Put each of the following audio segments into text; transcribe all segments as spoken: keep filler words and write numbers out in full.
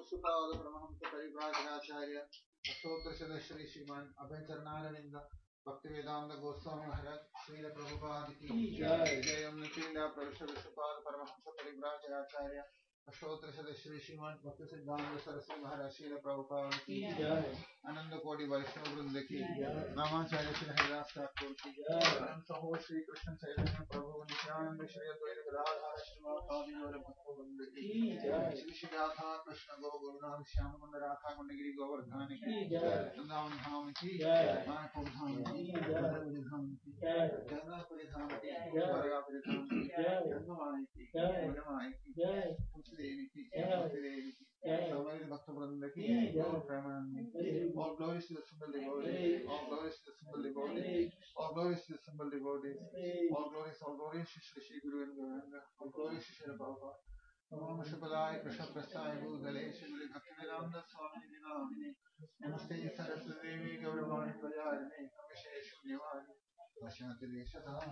सुपाद परमहंस परिव्राजकाचार्य अष्टोत्तर श्री श्रीमान अभय चरणारविंद भक्ति वेदांत गोस्वामी महाराज श्रील प्रभुपाद की जय। जय निखिल प्रविष्ट विष्णुपाद परमहंस परिव्राजकाचार्य अष्टोत्तर श्री श्रीमान भक्ति सिद्धांत सरस्वती महाराज श्रील प्रभुपाद की जय। आनंद कोटि वैष्णव वृंद की रामाचार्य श्री हरिदास ठाकुर की जय। सहो श्री कृष्ण चैतन्य प्रभु नित्यानंद श्री अद्वैत गदाधर श्रीवासादि गौर भक्तवृंद की जय। श्री श्री राधा कृष्ण गो गोविंद श्याम कुंद राधा कुंडगिरी गोवर्धन की जय। वृंदावन धाम की जय। मायापुर धाम की जय। धाम की जय। जगन्नाथपुरी धाम की जय। द्वारकापुरी धाम की जय। गंगमाई की जय। गंगमाई की जय। देवी की जय। देवी की जय। हमारे भक्त वृंद की जय। Premanand all glories to the simple devotees, all glories to the simple devotees, all glories to the simple devotees, all glories, all glories to Shri Shri Guru and Gauranga, all glories to Shri Prabhupada. Namo Shripadaya Krishna Prasthaya Bhutale Shri Bhaktivedanta Swami Namine Namaste Saraswati Devi Gauravani Prajarane Namaste Shunyavadi Vashanti Deshatam.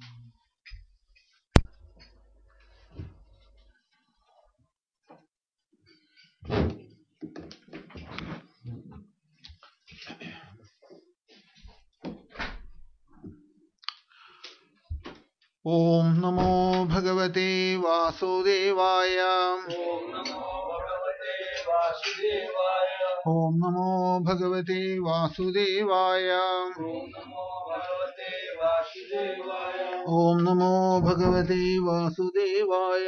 ओम नमो भगवते वासुदेवाय। ओम नमो भगवते वासुदेवाय। ओम नमो भगवते वासुदेवाय। ओम नमो भगवते वासुदेवाय।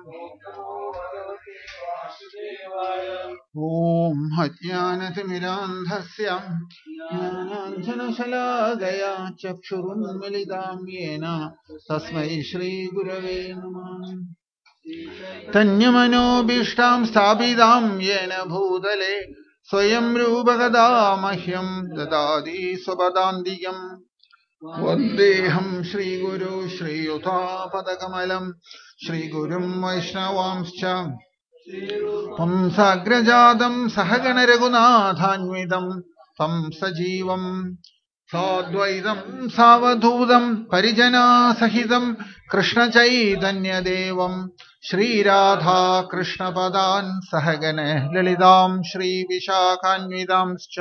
ओम अज्ञानतिमिरान्धस्य ज्ञानाञ्जनशलाकया चक्षुरुन्मिलितां येन तस्मै श्रीगुरवे नमः। तन्यमनोभीष्टां स्थापितां येन भूतले स्वयं रूपकदा मह्यं ददाति स्वपदान्तिकम्। वन्देऽहं श्रीगुरु श्रीयुतापदकमलं श्रीगुरुं वैष्णवांश्च पुंसाग्रजातं सहगणरघुनाथान्वितं तं सजीवं साद्वैतं सावधूतं परिजनासहितं कृष्णचैतन्यदेवं श्रीराधा कृष्णपदान् सहगण ललितां श्रीविशाखान्वितांश्च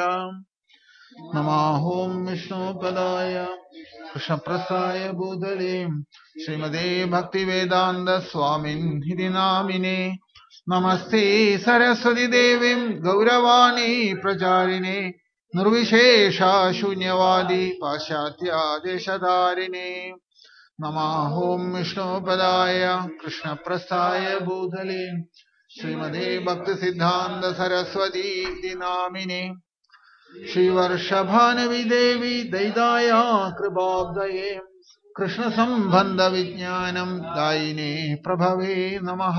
नमाहों विष्णुपदाय कृष्णप्रसाय भूतले श्रीमते भक्तिवेदान्त स्वामिन् नामिने नमस्ते सरस्वती देवीं गौरवाणी प्रचारिणे निर्विशेषा शून्यवादी पाश्चात्यादेशधारिणे नमाहों विष्णुपदाय कृष्णप्रसाय भूतले श्रीमते भक्तिसिद्धान्त सरस्वती नामिने श्रीवर्षभानुवी देवी दैताया कृपाब्दये कृष्ण संबंध विज्ञानं दायिने प्रभवे नमः।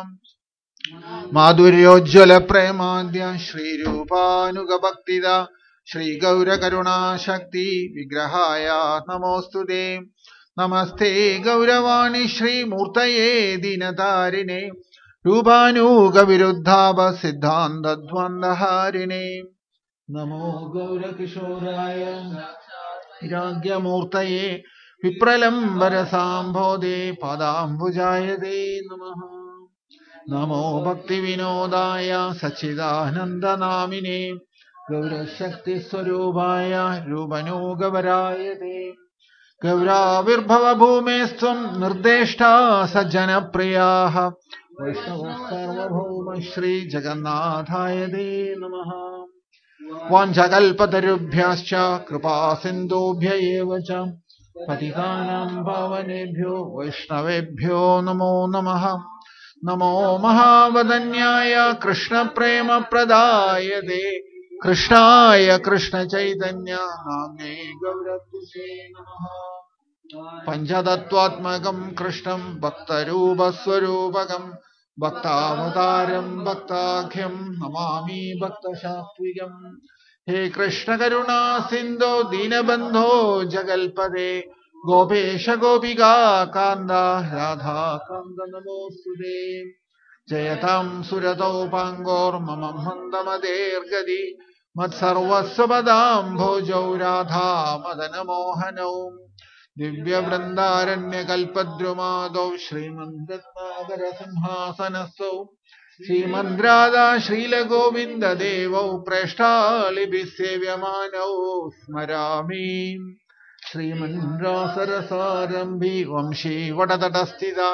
माधुर्योज्ज्वल प्रेमाद्य श्रीरूपानुगभक्तिदा श्रीगौरकरुणाशक्ति विग्रहाय नमोस्तुते। नमस्ते गौरवाणी श्रीमूर्तये दीनतारिणे रूपानुगविरुद्धाव सिद्धान्तद्वन्द्वहारिणे नमो गौरकिशोराय विराग्यमूर्तये विप्रलम्बरसाम्भोधे पादाम्बुजाय ते नमः। नमो भक्तिविनोदाय सच्चिदानन्दनामिने गौरशक्तिस्वरूपाय रूपनुगवराय ते गौराविर्भवभूमेस्त्वं निर्देष्टा सज्जनप्रियाः वैष्णवः सार्वभौम श्रीजगन्नाथाय ते नमः। वाञ्छकल्पतरुभ्यश्च कृपा सिन्धुभ्य एव च पतितानां पावनेभ्यो वैष्णवेभ्यो नमो नमः। नमो महावदन्याय कृष्णप्रेमप्रदायते कृष्णाय कृष्णचैतन्य नाम्ने गौरत्से नमः। पञ्चतत्त्वात्मकं कृष्णं भक्तरूपस्वरूपकं भक्तावतारं भक्ताख्यं नमामि भक्तसात्विकम्। हे कृष्ण करुणा सिन्धो दीनबन्धो जगल्पदे गोपेश गोपिका कान्द राधा कान्द नमोस्तुते। जयतां सुरतौ पाङ्गोर्मम मन्दमदेर्गति मत्सर्वस्वपदाम्भोजौ राधा मदनमोहनौ दिव्यवृन्दारण्यकल्पद्रुमादौ श्रीमन्रत्नाकरसिंहासनस्थौ श्रीमद्राधा श्रीलगोविन्ददेवौ प्रेष्ठालिभिः सेव्यमानौ स्मरामि श्रीमन्रासरसारम्भि वंशी वटतटस्थिता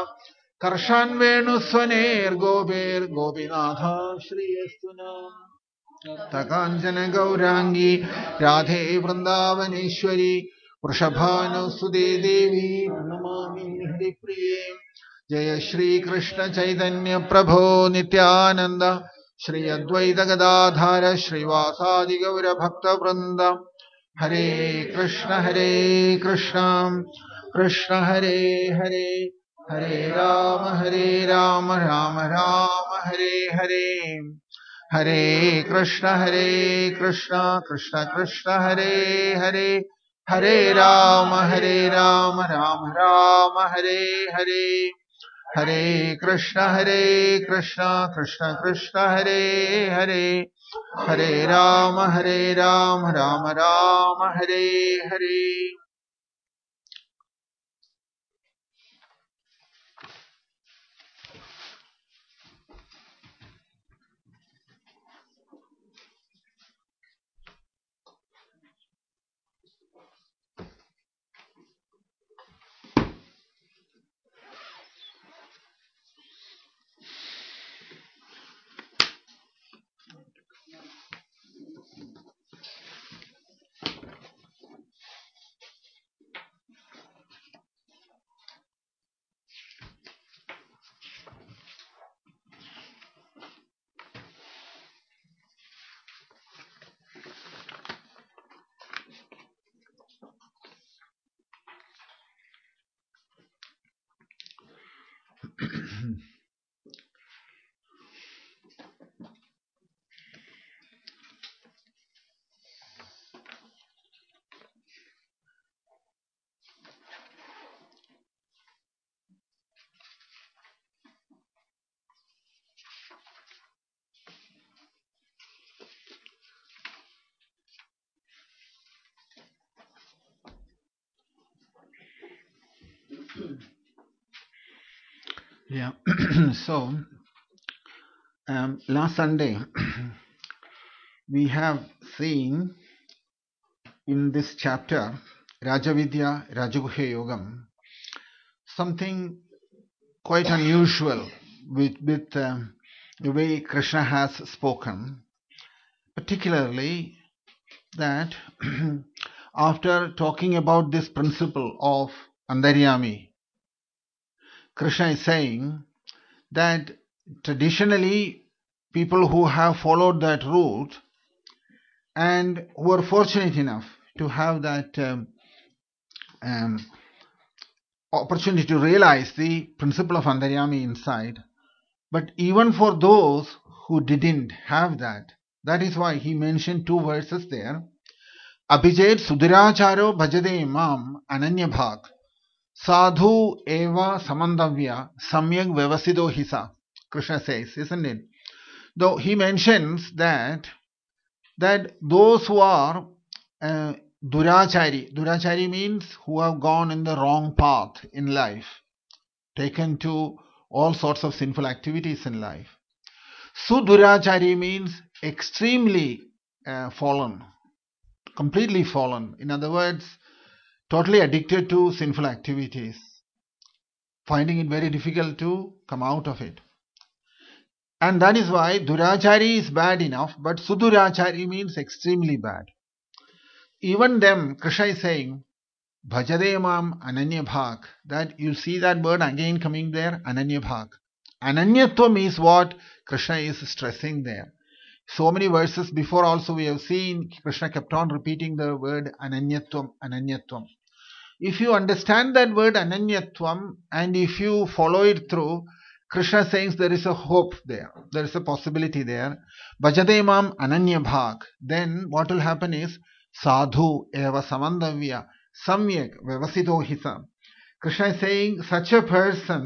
कर्षान्वेणुस्वनेर्गोपेर्गोपीनाथा श्रीयस्तु नः तकाञ्चन गौराङ्गी राधे वृन्दावनेश्वरी वृषभानुसुते देवी प्रणमामि हरिप्रिये जय श्री कृष्ण चैतन्य प्रभो नित्यानंद श्री अद्वैत गदाधर श्रीवासादि गौर भक्त वृंद हरे कृष्ण हरे कृष्ण कृष्ण हरे हरे हरे राम हरे राम राम राम हरे हरे हरे कृष्ण हरे कृष्ण कृष्ण कृष्ण हरे हरे हरे राम हरे राम राम राम हरे हरे हरे कृष्ण हरे कृष्ण कृष्ण कृष्ण हरे हरे हरे राम हरे Ram Ram Ram Hare Hare Yeah. So um, last Sunday we have seen in this chapter Rajavidya Rajaguhya Yogam something quite unusual with, with um, the way Krishna has spoken, particularly that after talking about this principle of Antaryami, Krishna is saying that traditionally people who have followed that route and who are fortunate enough to have that um, um, opportunity to realize the principle of Antaryami inside, but even for those who didn't have that, that is why he mentioned two verses there. Abhijet Sudhiracharo bhajade mam ananya bhag sadhu eva samandavya samyak vyavasido hisa. Krishna says, isn't it? Though he mentions that that those who are uh, durachari, durachari means who have gone in the wrong path in life, taken to all sorts of sinful activities in life. Sudurachari means extremely uh, fallen, completely fallen. In other words, totally addicted to sinful activities, finding it very difficult to come out of it. And that is why Durachari is bad enough, but Sudurachari means extremely bad. Even them, Krishna is saying, Bhajade mam ananya bhag. That you see that word again coming there, ananya bhag. Ananyatvam is what Krishna is stressing there. So many verses before also we have seen Krishna kept on repeating the word ananyatvam, ananyatvam. If you understand that word ananyatvam and if you follow it through, Krishna says there is a hope there, there is a possibility there. Bhajade mam ananya bhag. Then what will happen is sadhu eva samandavya samyak vyavasito hisa. Krishna is saying such a person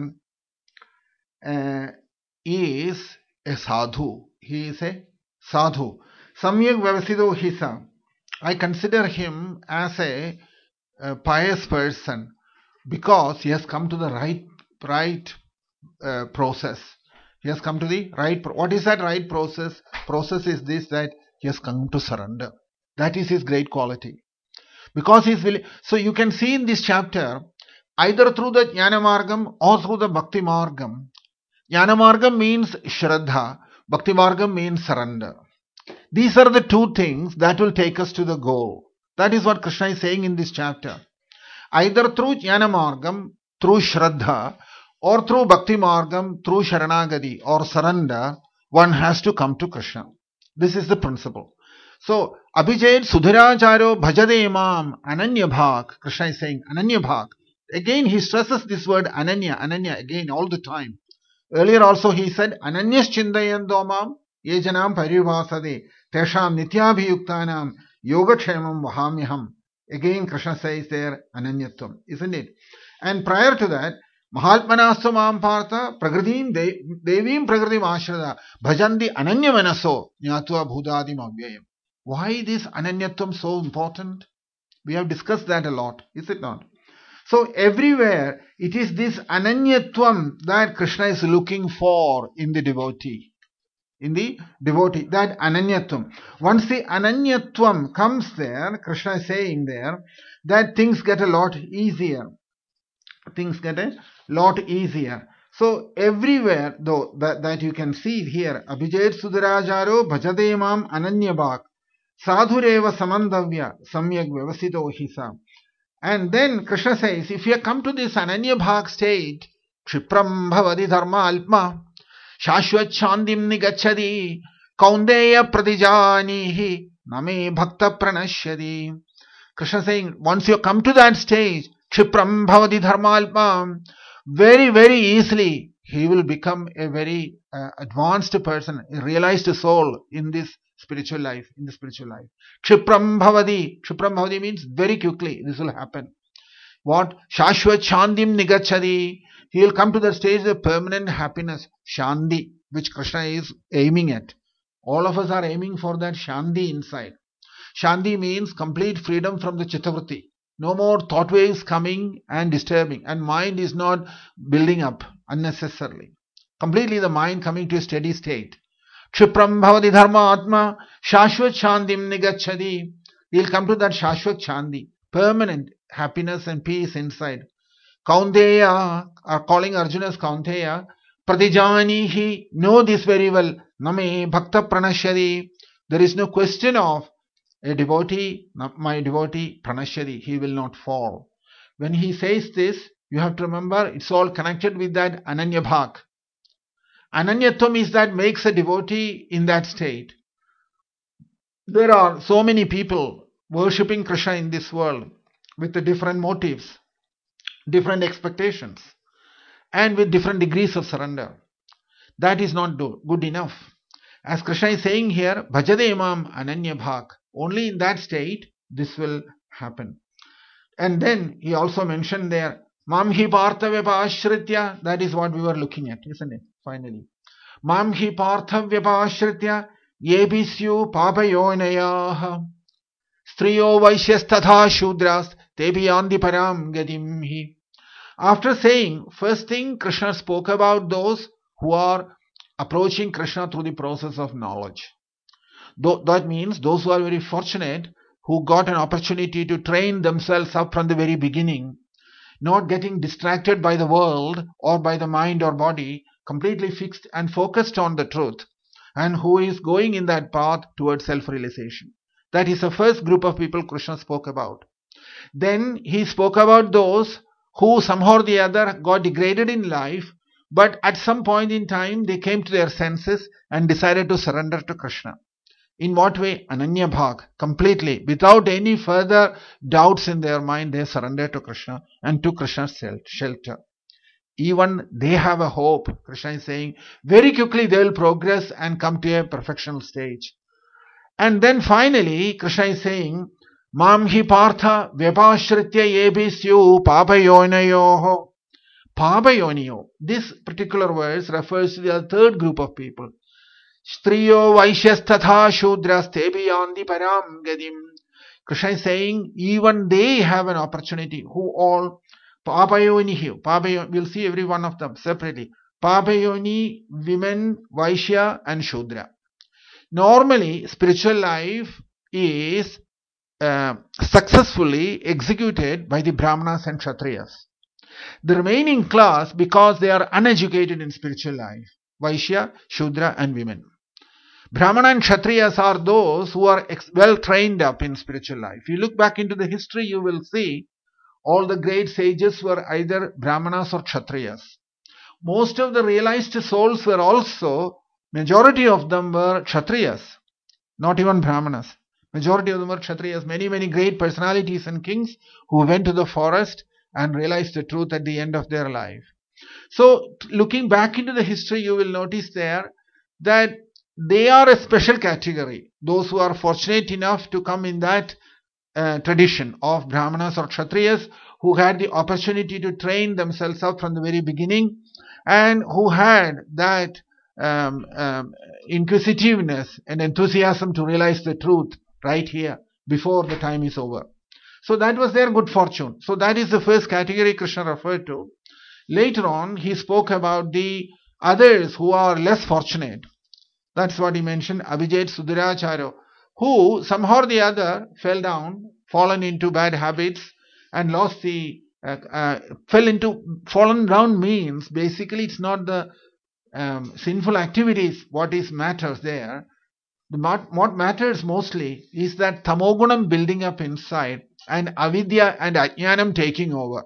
uh, is a sadhu. He is a sadhu. Samyak vyavasido hisa. I consider him as a, a pious person because he has come to the right right uh, process. He has come to the right. Pro- what is that right process? Process is this, that he has come to surrender. That is his great quality. Because he is willing. So you can see in this chapter, either through the Jnana Margam or through the Bhakti Margam. Jnana Margam means Shraddha. Bhakti Margam means surrender. These are the two things that will take us to the goal. That is what Krishna is saying in this chapter. Either through Jnana Margam, through Shraddha, or through Bhakti Margam, through Sharanagati or surrender, one has to come to Krishna. This is the principle. So, Abhijayat Sudhiracharo Bhajade Mam Ananya Bhak. Krishna is saying Ananya Bhak. Again, he stresses this word Ananya, Ananya, again, all the time. Earlier also he said, Ananyas Chindayando Mam Yejanam Parivasade Tesham Nityabhiyuktanam Yogakshemam Vahamyaham. Again, Krishna says there Ananyatvam, isn't it? And prior to that, Mahatmanastu Mam Partha Pragradim Devim Pragradim Ashrada Bhajandi Ananya Manaso Nyatva Bhudadim Avyayam. Why this Ananyatvam so important? We have discussed that a lot, is it not? So everywhere it is this Ananyatvam that Krishna is looking for in the devotee. In the devotee, that Ananyatvam. Once the Ananyatvam comes there, Krishna is saying there, that things get a lot easier. Things get a lot easier. So everywhere though that, that you can see here, Abhijayat Sudhirajaro Bhajade Mam Ananyabhak Sadhureva Samandavya Samyak Vyavasito Hisa. And then Krishna says, if you come to this Ananya Bhag state, Kshipram Bhavadi Dharma Alpma Shashvat Chandim Nigachadi Kaundeya Pradijanihi Name Bhakta Pranashyadi. Krishna saying, once you come to that stage, Kshipram Bhavadi Dharma Alpma, very, very easily he will become a very uh, advanced person, a realized soul in this spiritual life, in the spiritual life. Kshipram Bhavadi. Kshipram Bhavadi means very quickly this will happen. What? Shashvat Shandim Nigachadi. He will come to the stage of permanent happiness, Shandi, which Krishna is aiming at. All of us are aiming for that Shandi inside. Shandi means complete freedom from the Chittavritti. No more thought waves coming and disturbing, and mind is not building up unnecessarily. Completely the mind coming to a steady state. Kshipram Bhavadi Dharma Atma Shashvat Shandim Nigachadi. He'll come to that Shashvat Shandi, permanent happiness and peace inside. Kaunteya, are calling Arjuna as Kaunteya. Pradijanihi, know this very well. Name Bhakta Pranashyadi. There is no question of a devotee, my devotee Pranashyadi, he will not fall. When he says this, you have to remember it's all connected with that Ananya Bhak. Ananyatvam is that makes a devotee in that state. There are so many people worshipping Krishna in this world with the different motives, different expectations, and with different degrees of surrender. That is not do, good enough. As Krishna is saying here, Bhajade Imam Ananya Bhak. Only in that state this will happen. And then he also mentioned there, Mamhi Parthavyapashritya. That is what we were looking at, isn't it? Finally. Mamhi Parthavyapashritya Yebisyu Papayonayaha Striyo Vaishyasthatha Shudras Tebiyandi Param Gadimhi. After saying, first thing Krishna spoke about those who are approaching Krishna through the process of knowledge. That means those who are very fortunate, who got an opportunity to train themselves up from the very beginning, not getting distracted by the world or by the mind or body, completely fixed and focused on the truth, and who is going in that path towards self-realization. That is the first group of people Krishna spoke about. Then he spoke about those who somehow or the other got degraded in life, but at some point in time they came to their senses and decided to surrender to Krishna. In what way? Ananya Bhag, completely, without any further doubts in their mind, they surrender to Krishna and to Krishna's shelter. Even they have a hope. Krishna is saying, very quickly they will progress and come to a perfectional stage. And then finally, Krishna is saying, Mam hi partha vyapashritya yebisyu papayonayoho. Papayoniyo. This particular verse refers to the third group of people. Striyo Vaishyasthatha Shudras Tebiyandi Param Gadim. Krishna is saying, even they have an opportunity, who all Papayonihi. Papayon, we'll see every one of them separately. Papayoni, women, Vaishya and Shudra. Normally, spiritual life is uh, successfully executed by the Brahmanas and Kshatriyas. The remaining class, because they are uneducated in spiritual life, Vaishya, Shudra and women. Brahmana and Kshatriyas are those who are well trained up in spiritual life. If you look back into the history, you will see all the great sages were either Brahmanas or Kshatriyas. Most of the realized souls were also, majority of them were Kshatriyas, not even Brahmanas. Majority of them were Kshatriyas. Many, many great personalities and kings who went to the forest and realized the truth at the end of their life. So, looking back into the history, you will notice there that they are a special category. Those who are fortunate enough to come in that uh, tradition of Brahmanas or Kshatriyas, who had the opportunity to train themselves up from the very beginning, and who had that um, um, inquisitiveness and enthusiasm to realize the truth right here before the time is over. So that was their good fortune. So that is the first category Krishna referred to. Later on, he spoke about the others who are less fortunate. That's what he mentioned, Abhijayat Sudhiracharo, who somehow or the other fell down, fallen into bad habits, and lost the, uh, uh, fell into, fallen down means, basically it's not the um, sinful activities, what is matters there. The, what matters mostly is that tamogunam building up inside and avidya and ajnanam taking over.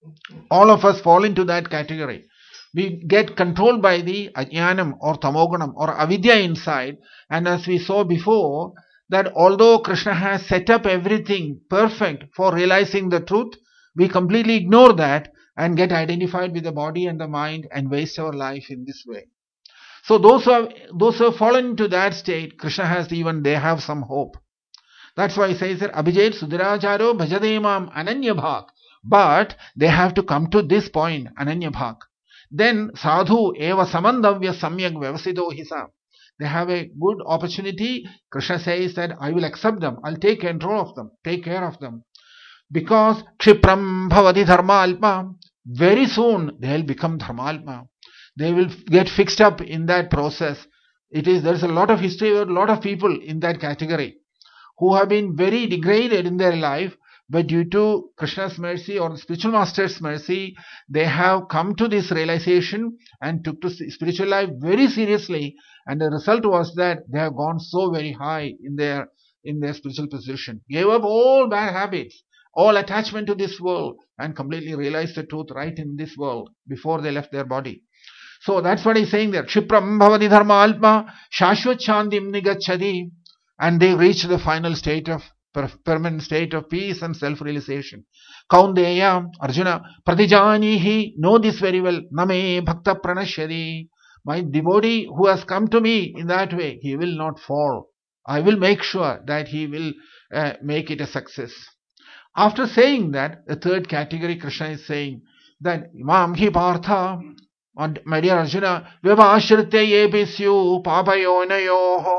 All of us fall into that category. We get controlled by the ajnanam or tamogunam or avidya inside, and as we saw before, that although Krishna has set up everything perfect for realizing the truth, we completely ignore that and get identified with the body and the mind and waste our life in this way. So those who have, those who have fallen into that state, Krishna has even, they have some hope. That's why he says that Abhijayat Sudhiracharo Bhajademam Ananya Bhak. But they have to come to this point, Ananya Bhak. Then Sadhu Eva Samandavya Samyak Vyavasido Hisa. They have a good opportunity. Krishna says that I will accept them. I'll take control of them, take care of them. Because Kshipram Bhavati Dharmalpa, very soon they'll become Dharmalpa. They will get fixed up in that process. It is, there's a lot of history, a lot of people in that category who have been very degraded in their life, but due to Krishna's mercy or the spiritual master's mercy, they have come to this realization and took to spiritual life very seriously, and the result was that they have gone so very high in their in their spiritual position, gave up all bad habits, all attachment to this world, and completely realized the truth right in this world before they left their body. So that's what he's saying there. Kshipram bhavati dharma alpa shashvat shantim nigacchati. And they reach the final state of permanent state of peace and self-realization. Kaundeya, Arjuna, pratijanihi, know this very well. Name bhakta pranashyadi. My devotee who has come to me in that way, he will not fall. I will make sure that he will uh, make it a success. After saying that, the third category Krishna is saying that Imam hi partha, and my dear Arjuna, vyavashritya yebisyu papayonayoho.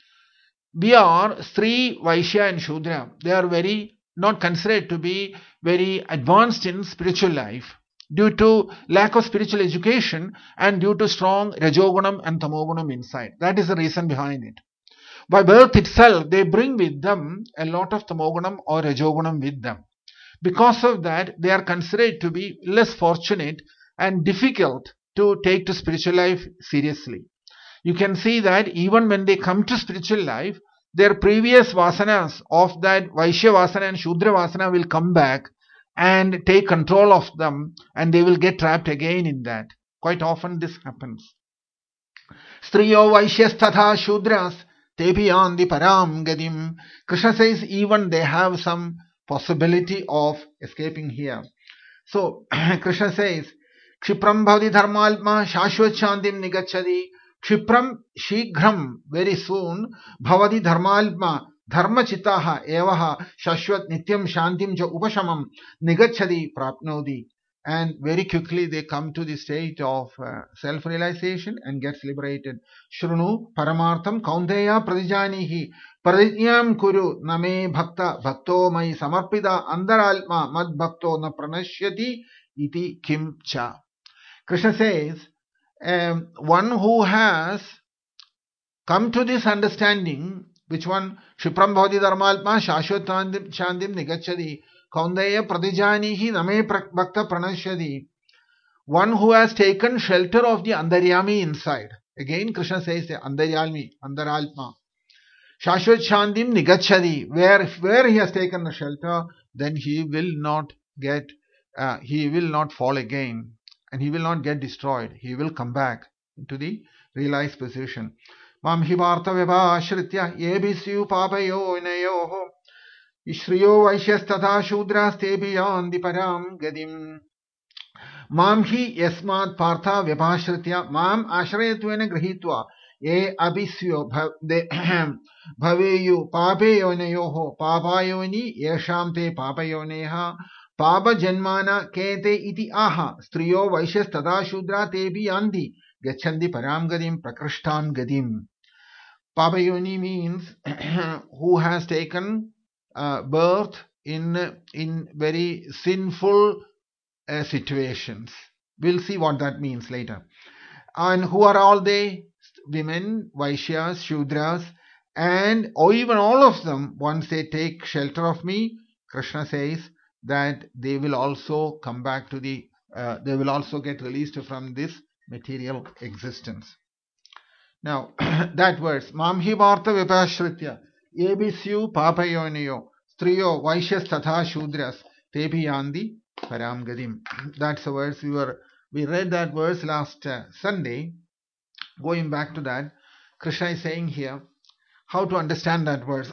We are Stri, Vaishya and Shudra. They are very, not considered to be very advanced in spiritual life due to lack of spiritual education and due to strong Rajogunam and Tamogunam inside. That is the reason behind it. By birth itself, they bring with them a lot of Tamogunam or Rajogunam with them. Because of that, they are considered to be less fortunate and difficult to take to spiritual life seriously. You can see that even when they come to spiritual life, their previous vasanas of that Vaishya vasana and Shudra vasana will come back and take control of them, and they will get trapped again in that. Quite often this happens. Striyo Vaishyas tatha Shudras tepiyandi param gadim. Krishna says even they have some possibility of escaping here. So Krishna says, Kshipram bhavati dharmalpa shashvat shantim nigacchati. Kshipram, shighram, very soon, bhavati dharmalpa, dharma chittaha, evaha, shashvat nityam shantim cha upashamam, nigacchadi prapnodi. And very quickly they come to the state of uh, self-realization and gets liberated. Shrunu paramartham kaunteya pradijanihi, pradijnam kuru name bhakta, bhakto mai samarpida andaralma mad bhakto na pranashyati iti kim cha. Krishna says, um, one who has come to this understanding, which one? Shipram bhavati dharmalpa shashvat shantim nigacchati kaundeya pradijanihi name bhakta pranashyati. One who has taken shelter of the antaryami inside. Again Krishna says the antaryami, antaralpa. Shashvat shantim nigacchati. Where, where he has taken the shelter, then he will not get, uh, he will not fall again. And he will not get destroyed. He will come back into the realized position. Mam hi varta vibhashritya yebhisyu papayo inayoho ishriyo vaishyas tatha shudras tebi yandi param gadim. Mam hi yasmat partha vibhashritya mam ashrayatvena grihitva ye abhisyo bhaveyu papayo inayoho papayoni yesham te papayoneha Papa Janmana Kete iti aha Striyo Vaishyas Tada Shudra Tebi Yandi Gachandi Param Gadim Prakrishtan Gadim. Papa Yoni means who has taken uh, birth in in very sinful uh, situations. We'll see what that means later. And who are all they? Women, Vaishyas, Shudras, and or even all of them, once they take shelter of me, Krishna says that they will also come back to the, uh, they will also get released from this material existence. Now, that verse, Mamhi Bharta Vipashritya, Ebisyu Papayoniyo, Striyo Vaishyas Tatha Shudras, Tebi Yandi Param Gadim. That's the verse we were, we read that verse last uh, Sunday. Going back to that, Krishna is saying here how to understand that verse.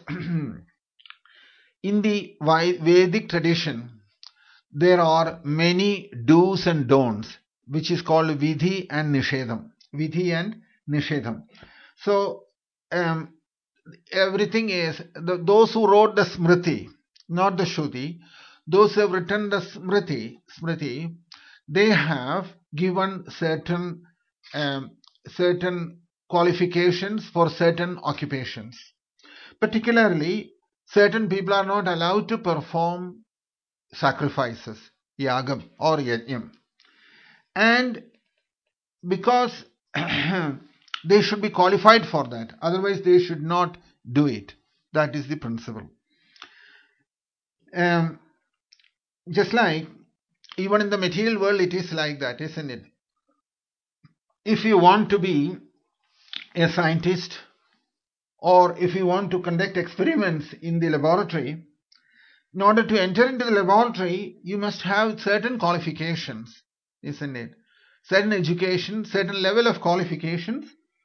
In the Vedic tradition, there are many do's and don'ts, which is called Vidhi and Nishedam. Vidhi and Nishedam. So, um, everything is, the, those who wrote the Smriti, not the Shruti, those who have written the Smriti, Smriti, they have given certain, um, certain qualifications for certain occupations. Particularly, certain people are not allowed to perform sacrifices, yagam or yajnam. And because they should be qualified for that, otherwise they should not do it. That is the principle. Um, just like, even in the material world it is like that, isn't it? If you want to be a scientist, or if you want to conduct experiments in the laboratory, in order to enter into the laboratory, you must have certain qualifications, isn't it? Certain education, certain level of qualifications,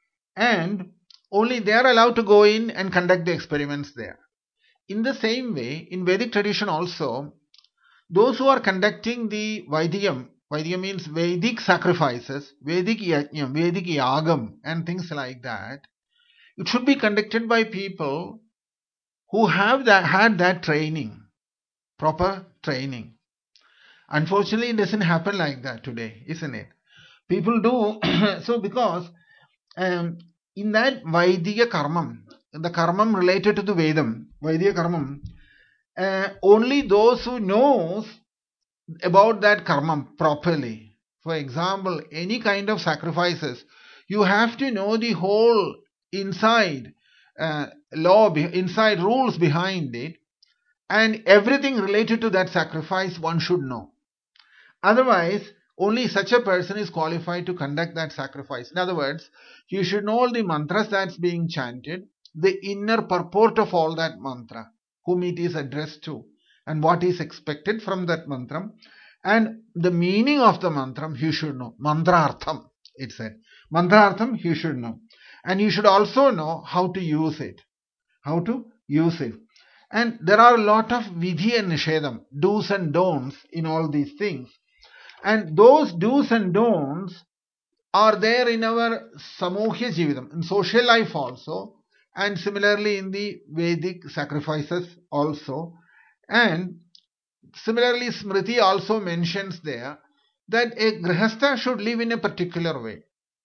and only they are allowed to go in and conduct the experiments there. In the same way, in Vedic tradition also, those who are conducting the Vaidiyam, Vaidiyam means Vedic sacrifices, Vedic Yajnam, Vedic Yagam, and things like that, it should be conducted by people who have that, had that training, proper training. Unfortunately, it doesn't happen like that today, isn't it? People do, so because um, in that Vaidya Karmam, the Karmam related to the Vedam, Vaidya Karmam, uh, only those who knows about that Karmam properly. For example, any kind of sacrifices, you have to know the whole inside uh, law, inside rules behind it, and everything related to that sacrifice one should know. Otherwise, only such a person is qualified to conduct that sacrifice. In other words, you should know all the mantras that's being chanted, the inner purport of all that mantra, whom it is addressed to, and what is expected from that mantra, and the meaning of the mantra you should know. Mantrartham, it said. Mantrartham you should know. And you should also know how to use it. How to use it. And there are a lot of vidhi and nishedam, do's and don'ts in all these things. And those do's and don'ts are there in our samohya jividam, in social life also, and similarly in the Vedic sacrifices also. And similarly, Smriti also mentions there that a grihastha should live in a particular way.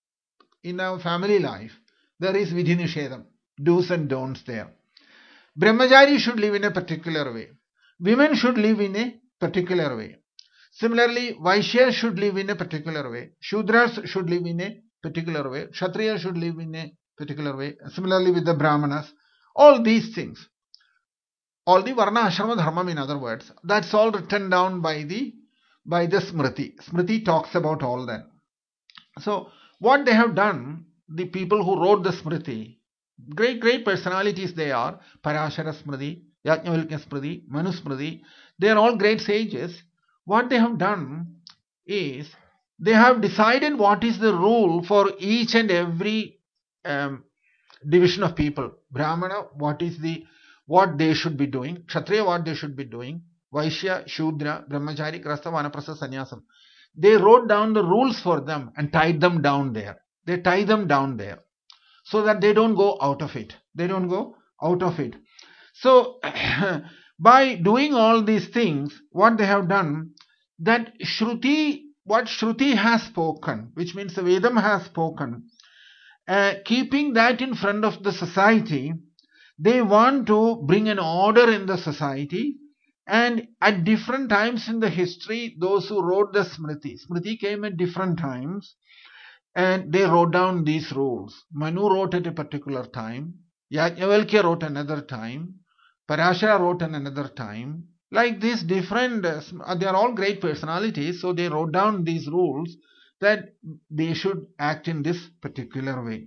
In our family life, there is vidhi nishedam, do's and don'ts there. Brahmachari should live in a particular way. Women should live in a particular way. Similarly, Vaishyas should live in a particular way. Shudras should live in a particular way. Kshatriya should live in a particular way. Similarly with the Brahmanas. All these things. All the Varna Ashrama Dharma, in other words. That's all written down by the by the Smriti. Smriti talks about all that. So what they have done, the people who wrote the Smriti, great, great personalities they are. Parashara Smriti, Yajnavalkya Smriti, Manu Smriti. They are all great sages. What they have done is they have decided what is the rule for each and every um, division of people. Brahmana, what is the what they should be doing. Kshatriya, what they should be doing. Vaishya, Shudra, Brahmachari, Grastha, Vanaprastha, Sannyasam. They wrote down the rules for them and tied them down there. They tie them down there so that they don't go out of it. They don't go out of it. So by doing all these things, what they have done, that Shruti, what Shruti has spoken, which means the Vedam has spoken, uh, keeping that in front of the society, they want to bring an order in the society. And at different times in the history, those who wrote the Smriti, Smriti came at different times, and they wrote down these rules. Manu wrote at a particular time, Yajnavalkya wrote another time, Parashara wrote at another time. Like this different, uh, they are all great personalities, so they wrote down these rules that they should act in this particular way.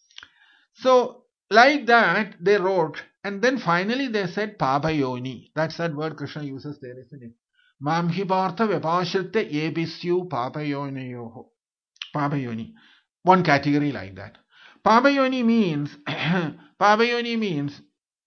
So like that they wrote, and then finally they said Papayoni. That's that word Krishna uses there, isn't it? Mamhi partha vyapashritte yebisyu papayoniyoho. Papayoni. One category like that. Papayoni means Papayoni means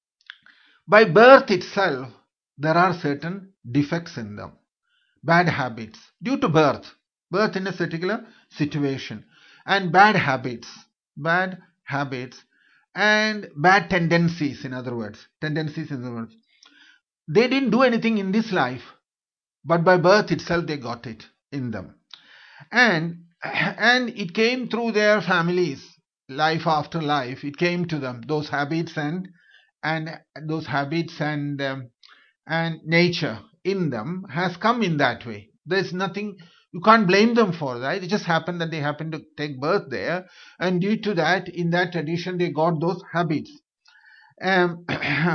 by birth itself there are certain defects in them. Bad habits due to birth. Birth in a particular situation. And bad habits. Bad habits and bad tendencies, in other words. Tendencies in other words. They didn't do anything in this life, but by birth itself they got it in them. And and it came through their families, life after life. It came to them, those habits and and those habits and um, and nature in them has come in that way. There's nothing, you can't blame them for that. It just happened that they happened to take birth there, and due to that, in that tradition, they got those habits. Um,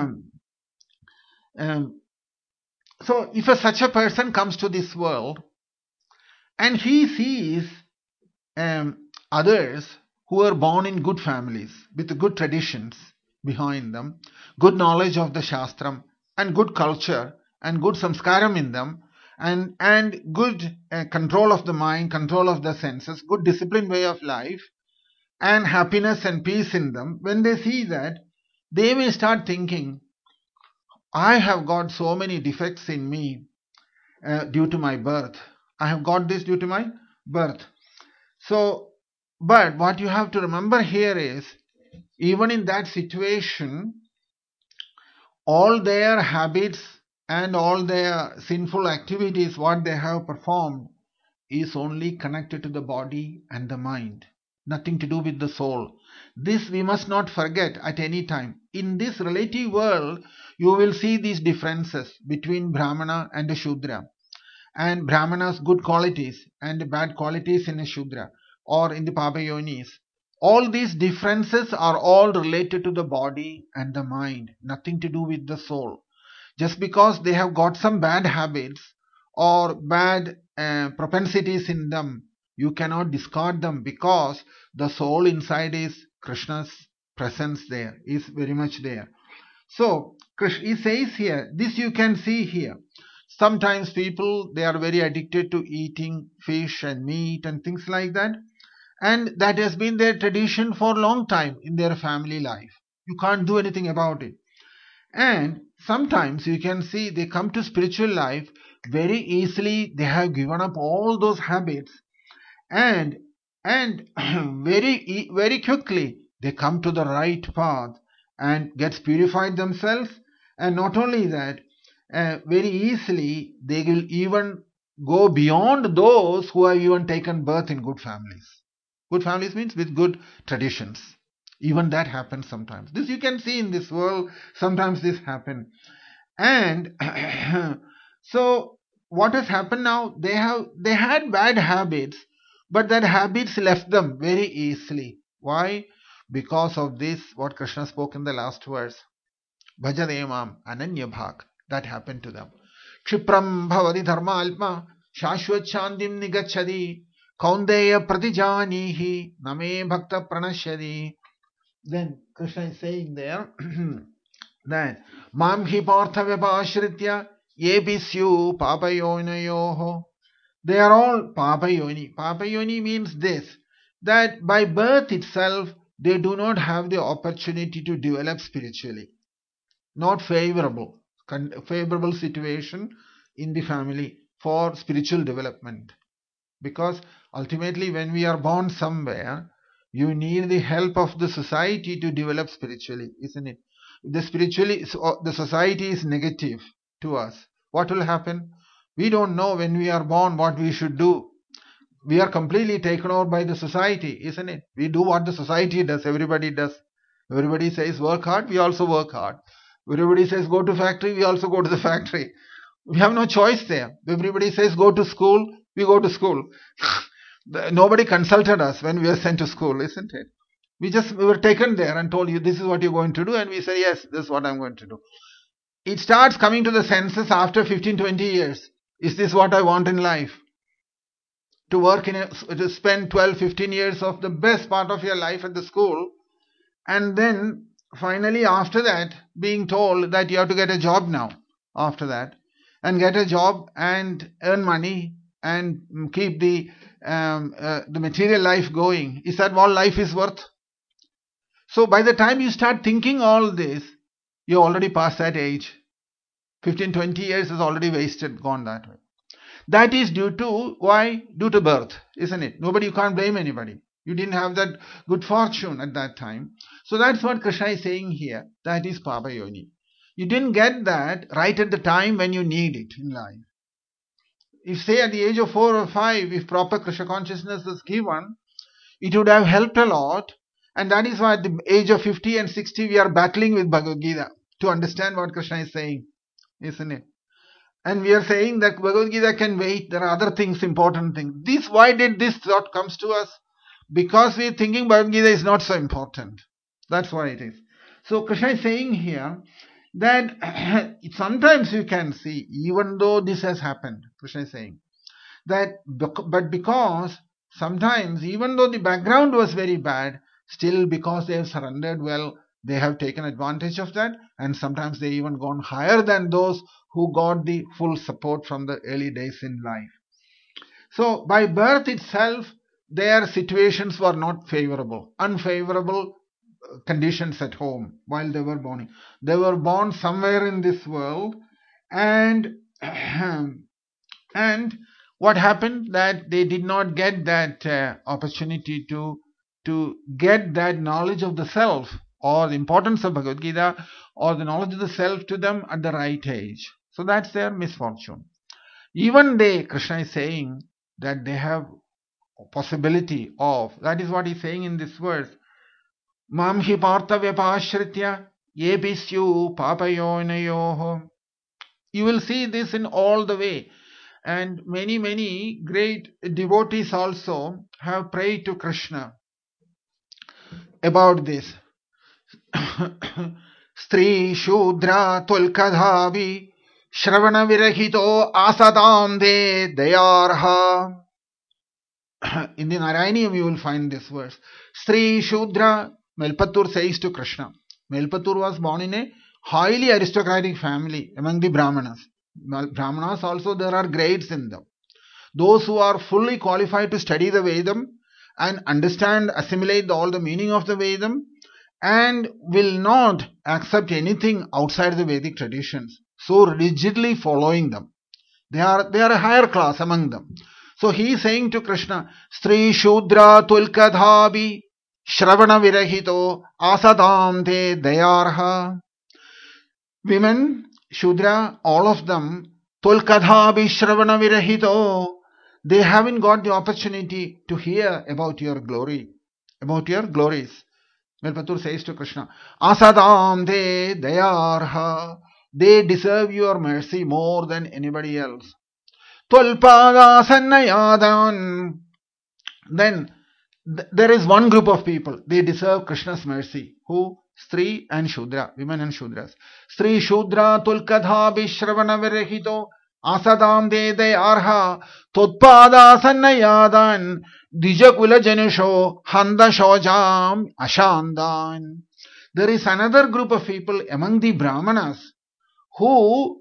um, so, if a, such a person comes to this world and he sees um, others who are born in good families with good traditions behind them, good knowledge of the Shastram, and good culture and good samskaram in them, and and good uh, control of the mind, control of the senses, good disciplined way of life, and happiness and peace in them. When they see that, they may start thinking, I have got so many defects in me uh, due to my birth. I have got this due to my birth. So, but what you have to remember here is, even in that situation, all their habits and all their sinful activities, what they have performed, is only connected to the body and the mind, nothing to do with the soul. This we must not forget at any time. In this relative world, you will see these differences between Brahmana and a Shudra, and Brahmana's good qualities and bad qualities in a Shudra or in the Papayonis. All these differences are all related to the body and the mind, nothing to do with the soul. Just because they have got some bad habits or bad uh, propensities in them, you cannot discard them, because the soul inside is Krishna's presence there, is very much there. So, Krishna, he says here, this you can see here. Sometimes people, they are very addicted to eating fish and meat and things like that. And that has been their tradition for a long time in their family life. You can't do anything about it. And sometimes you can see they come to spiritual life very easily. They have given up all those habits, and and very very quickly they come to the right path and gets purified themselves. And not only that, uh, very easily they will even go beyond those who have even taken birth in good families. Good families means with good traditions. Even that happens sometimes. This you can see in this world. Sometimes this happens. And so what has happened now? They have they had bad habits, But that habits left them very easily. Why? Because of this, what Krishna spoke in the last verse. Bhajademam ananyabhak. That happened to them. Kshipram bhavadi dharma alma shashvat shantim nigachadi kaundeya pratijanihi name bhakta pranashyadi. Then Krishna is saying there that mam hi partha vyapashritya yebisyu papayonayoho. They are all papayoni. Papayoni means this, that by birth itself they do not have the opportunity to develop spiritually. Not favorable, favorable situation in the family for spiritual development. Because ultimately when we are born somewhere, you need the help of the society to develop spiritually, isn't it? The spiritually, the society is negative to us. What will happen? We don't know when we are born what we should do. We are completely taken over by the society, isn't it? We do what the society does, everybody does. Everybody says work hard, we also work hard. Everybody says go to factory, we also go to the factory. We have no choice there. Everybody says go to school, we go to school. Nobody consulted us when we were sent to school, isn't it? We just we were taken there and told you this is what you're going to do, and we say yes, this is what I'm going to do. It starts coming to the senses after fifteen to twenty years. Is this what I want in life? To work in a, to spend twelve, fifteen years of the best part of your life at the school, and then finally after that being told that you have to get a job now after that, and get a job and earn money and keep the um, uh, the material life going. Is that all life is worth? So by the time you start thinking all this, you're already past that age. fifteen, twenty years is already wasted, gone that way. That is due to, why? Due to birth, isn't it? Nobody, you can't blame anybody. You didn't have that good fortune at that time. So that's what Krishna is saying here. That is Papayoni. You didn't get that right at the time when you need it in life. If say at the age of four or five, if proper Krishna consciousness is given, it would have helped a lot. And that is why at the age of fifty and sixty we are battling with Bhagavad Gita to understand what Krishna is saying, isn't it? And we are saying that Bhagavad Gita can wait. There are other things, important things. This, why did this thought comes to us? Because we are thinking Bhagavad Gita is not so important. That's why it is. So Krishna is saying here that sometimes you can see, even though this has happened, Krishna is saying that, but because sometimes, even though the background was very bad, still because they have surrendered well, they have taken advantage of that, and sometimes they even gone higher than those who got the full support from the early days in life. So by birth itself, their situations were not favorable, unfavorable conditions at home while they were born. They were born somewhere in this world, and and what happened, that they did not get that uh, opportunity to to get that knowledge of the self, or the importance of Bhagavad Gita, or the knowledge of the self to them at the right age. So that's their misfortune. Even they, Krishna is saying that they have a possibility of, that is what he's saying in this verse, Mam hi partha vyapashritya yebisyu papayonayoho. You will see this in all the way. And many, many great devotees also have prayed to Krishna about this. Stri Shudra Tulkadhavi Shravana Virahito Asadam De Dayarha. In the Narayaniam you will find this verse. Stri Shudra, Melpatur says to Krishna. Melpatur was born in a highly aristocratic family among the Brahmanas. Brahmanas also, there are grades in them. Those who are fully qualified to study the Vedam and understand, assimilate all the meaning of the Vedam, and will not accept anything outside the Vedic traditions, so rigidly following them. They are, they are a higher class among them. So he is saying to Krishna, Stri Shudra Tulkadhabi Shravana Virahito Asadam Te Dayarha. Women, Shudra, all of them, Tulkadhabi Shravana Virahito, they haven't got the opportunity to hear about your glory, about your glories. Melpatur says to Krishna, Asadam Te Dayarha, they deserve your mercy more than anybody else. Tulpada Sannayadan Then th- there is one group of people, they deserve Krishna's mercy. Who? Stri and Shudra, women and Shudras. Stri Shudra tulkadha bishravana virahito asadam de de arha totpada sannayadan dijakula janusho handa shojam ashandan. There is another group of people among the Brahmanas who,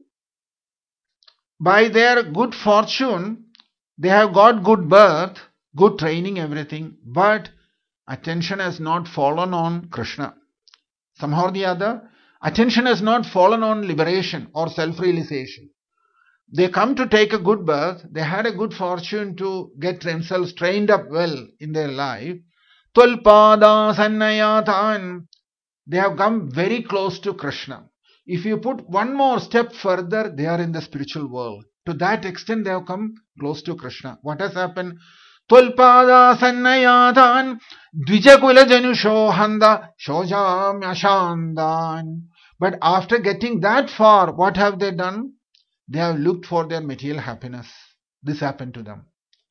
by their good fortune, they have got good birth, good training, everything, but attention has not fallen on Krishna. Somehow or the other, attention has not fallen on liberation or self-realization. They come to take a good birth, they had a good fortune to get themselves trained up well in their life. Tulpada sannayatan, they have come very close to Krishna. If you put one more step further, they are in the spiritual world. To that extent, they have come close to Krishna. What has happened? Tulpada sannayatan dvijakula janusho handa shojam ashandan. But after getting that far, what have they done? They have looked for their material happiness. This happened to them.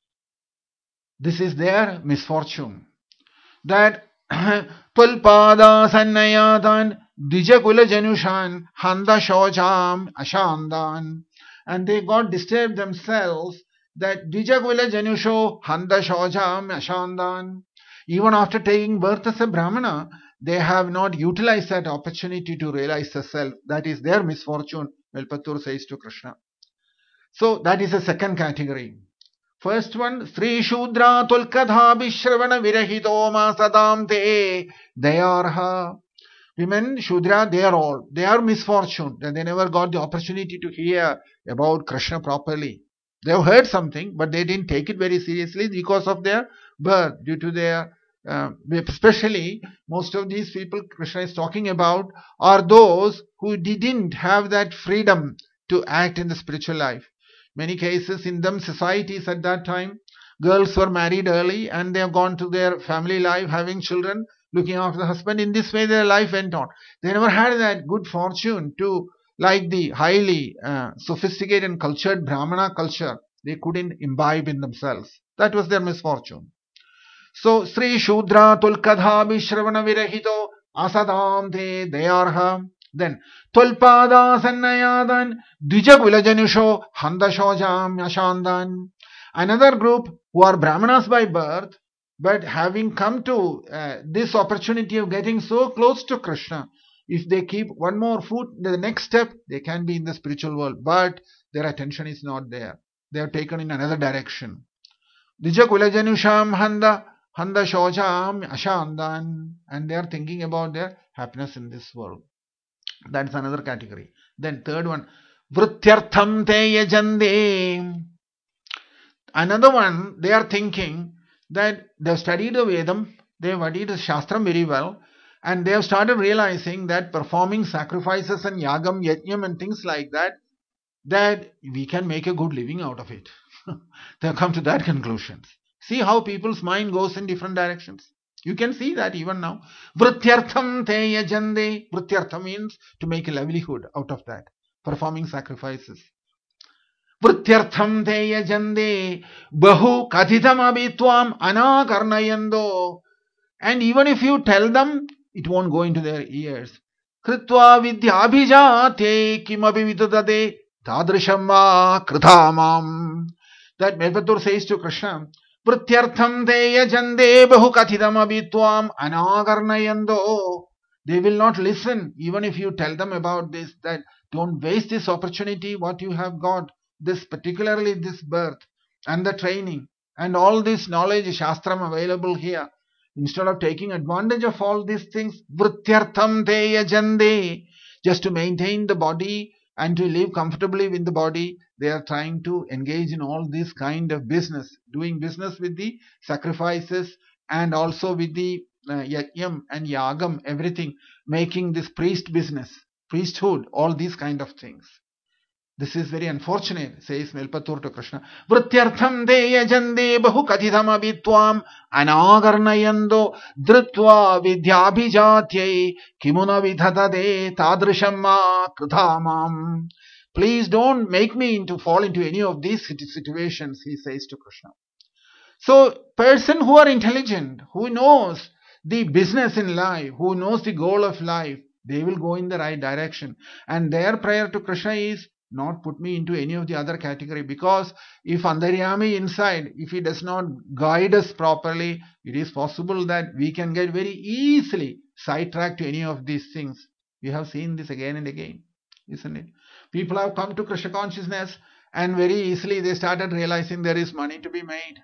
This is their misfortune. That Tulpada sannayatan dvijakula janushan handa shojam ashandan. And they got disturbed themselves that Dvijakula Janusho Handa Shojam Ashandan. Even after taking birth as a Brahmana, they have not utilized that opportunity to realize the self. That is their misfortune, Melpatur says to Krishna. So that is the second category. First one, Sri Shudra Tulkadha Bishravana Virahito Masadam Te Dayarha. Women, Shudra, they are all, they are misfortune. They never got the opportunity to hear about Krishna properly. They have heard something, but they didn't take it very seriously because of their birth, due to their, uh, especially most of these people Krishna is talking about are those who didn't have that freedom to act in the spiritual life. Many cases in them societies at that time, girls were married early and they have gone to their family life, having children, looking after the husband. In this way their life went on. They never had that good fortune to, like the highly uh, sophisticated and cultured Brahmana culture, they couldn't imbibe in themselves. That was their misfortune. So, Sri Shudra Tulkadha Bishravana Virahito Asadam Te Dayarha. Then, Tulpada Sannayadan Dvijakula Janusho Handa Shojam Yashandan. Another group who are Brahmanas by birth, but having come to uh, this opportunity of getting so close to Krishna, if they keep one more foot, the next step, they can be in the spiritual world, but their attention is not there. They have taken in another direction. Dvijakula Janusham Handa Handa Shojam Ashandan, and they are thinking about their happiness in this world. That's another category. Then third one, Vrutyartham Te Yajande. Another one, they are thinking that they have studied the Vedam, they have studied the Shastram very well, and they have started realizing that performing sacrifices and yagam, yajnam and things like that, that we can make a good living out of it. They have come to that conclusion. See how people's mind goes in different directions. You can see that even now. Vrutyartham te yajande. Vrutyartham means to make a livelihood out of that, performing sacrifices. Vrutyartham te yajande bahu kathitam abhitvam anakarnayando. And even if you tell them, it won't go into their ears. Kritva vidyabhijate kimapi vidadade tadrisham va krithamam. That Melpatur says to Krishna, Vrutyartham te yajande bahu kathitam abhitvam anakarnayando. They will not listen even if you tell them about this, that don't waste this opportunity what you have got, this particularly this birth and the training and all this knowledge shastram available here. Instead of taking advantage of all these things, Vrutyartham te yajande, just to maintain the body and to live comfortably with the body, they are trying to engage in all this kind of business, doing business with the sacrifices and also with the uh, yajnam and yagam, everything, making this priest business, priesthood, all these kind of things. This is very unfortunate, says Melpatur to Krishna. Vrutyartham te yajande bahu kathitam abhitvam anagarnayando dritva vidyabhijatyai kimuna vidhatade tadrisham ma krithamam. Please don't make me into fall into any of these situations, he says to Krishna. So, person who are intelligent, who knows the business in life, who knows the goal of life, they will go in the right direction. And their prayer to Krishna is, not put me into any of the other category, because if Antaryami inside, if he does not guide us properly, it is possible that we can get very easily sidetracked to any of these things. We have seen this again and again, isn't it? People have come to Krishna consciousness and very easily they started realizing there is money to be made.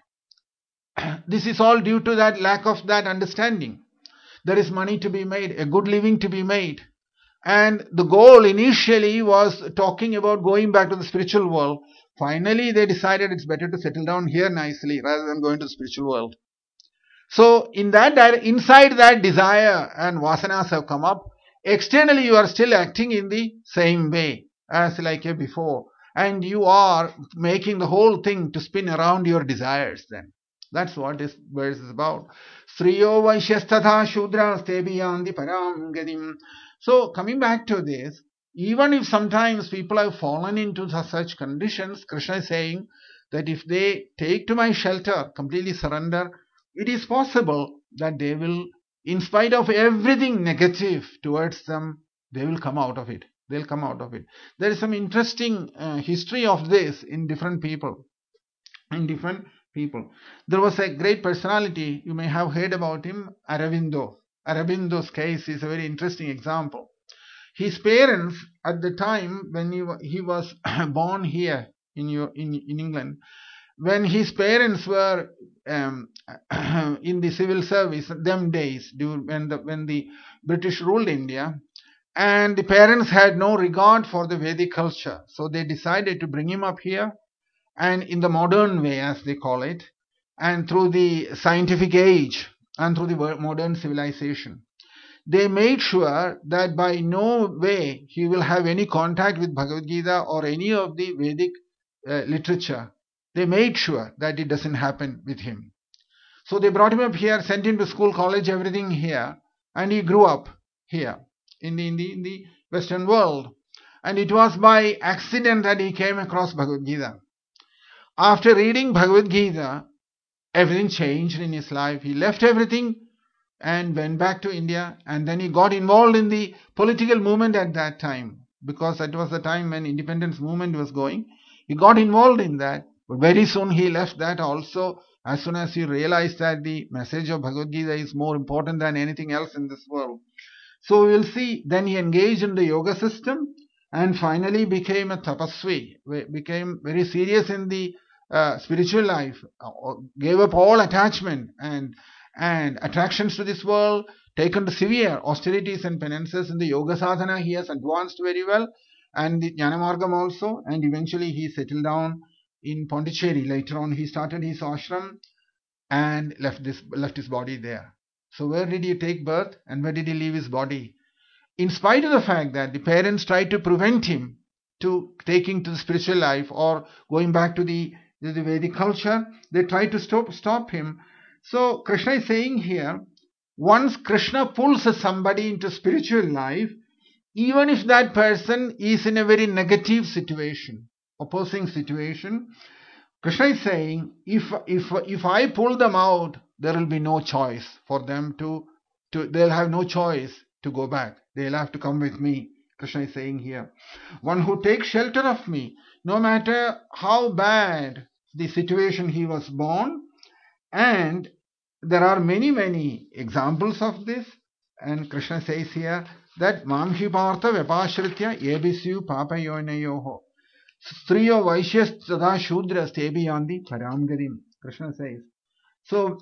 This is all due to that lack of that understanding. There is money to be made, a good living to be made. And the goal initially was talking about going back to the spiritual world. Finally, they decided it's better to settle down here nicely rather than going to the spiritual world. So, in that inside that desire and vasanas have come up. Externally, you are still acting in the same way as like before. And you are making the whole thing to spin around your desires then. That's what this verse is about. Sriyo Vaishyasthatha Shudras Tebiyandi Param Gadim. So, coming back to this, even if sometimes people have fallen into such conditions, Krishna is saying that if they take to my shelter, completely surrender, it is possible that they will, in spite of everything negative towards them, they will come out of it. They'll come out of it. There is some interesting uh, history of this in different people. In different people. There was a great personality, you may have heard about him, Aurobindo. Aurobindo's case is a very interesting example. His parents, at the time when he, he was born here in, in, in England, when his parents were um, in the civil service, them days, when the, when the British ruled India, and the parents had no regard for the Vedic culture, so they decided to bring him up here, and in the modern way, as they call it, and through the scientific age, and through the modern civilization. They made sure that by no way he will have any contact with Bhagavad Gita or any of the Vedic uh, literature. They made sure that it doesn't happen with him. So they brought him up here, sent him to school, college, everything here, and he grew up here in the, in the, in the Western world. And it was by accident that he came across Bhagavad Gita. After reading Bhagavad Gita, everything changed in his life. He left everything and went back to India, and then he got involved in the political movement at that time, because that was the time when independence movement was going. He got involved in that, but very soon he left that also, as soon as he realized that the message of Bhagavad Gita is more important than anything else in this world. So we will see, then he engaged in the yoga system and finally became a tapasvi, became very serious in the uh, spiritual life, gave up all attachment and and attractions to this world, taken to severe austerities and penances in the yoga sadhana. He has advanced very well, and the Jnana Margam also, and eventually he settled down in Pondicherry. Later on he started his ashram and left this left his body there. So where did he take birth and where did he leave his body? In spite of the fact that the parents tried to prevent him to taking to the spiritual life or going back to the, the Vedic culture, they tried to stop stop him. So Krishna is saying here, once Krishna pulls somebody into spiritual life, even if that person is in a very negative situation, opposing situation, Krishna is saying, if if if I pull them out, there will be no choice for them to, to they'll have no choice to go back. They'll have to come with me. Krishna is saying here, one who takes shelter of me, no matter how bad the situation he was born. And there are many, many examples of this. And Krishna says here that Mamhi Partha Vipashritya Ebisyu Papa Yonayoho Striyo Vaishyas Sada Shudras Tebiyandi Paramgadim. Krishna says. So,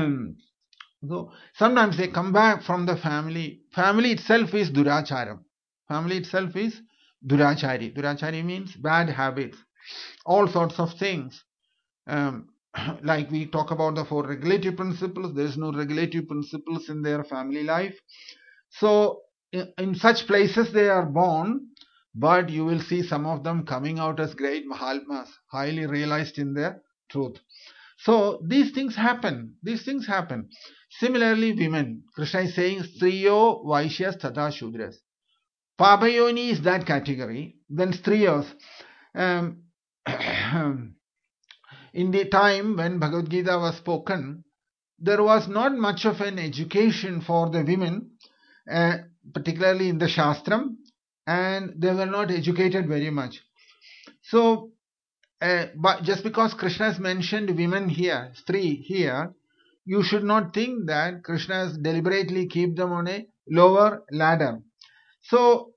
so sometimes they come back from the family. Family itself is Duracharam. Family itself is Durachari. Durachari means bad habits. All sorts of things. Um, like we talk about the four regulative principles, there is no regulative principles in their family life. So in, in such places they are born, but you will see some of them coming out as great Mahatmas, highly realized in their truth. So these things happen. These things happen. Similarly, women. Krishna is saying, Striyo Vaishyas Tata Shudras. Papayoni is that category. Then Striyos. Um, in the time when Bhagavad Gita was spoken, there was not much of an education for the women, uh, particularly in the Shastram, and they were not educated very much. So, uh, but just because Krishna has mentioned women here, Stri here, you should not think that Krishna has deliberately keep them on a lower ladder. So,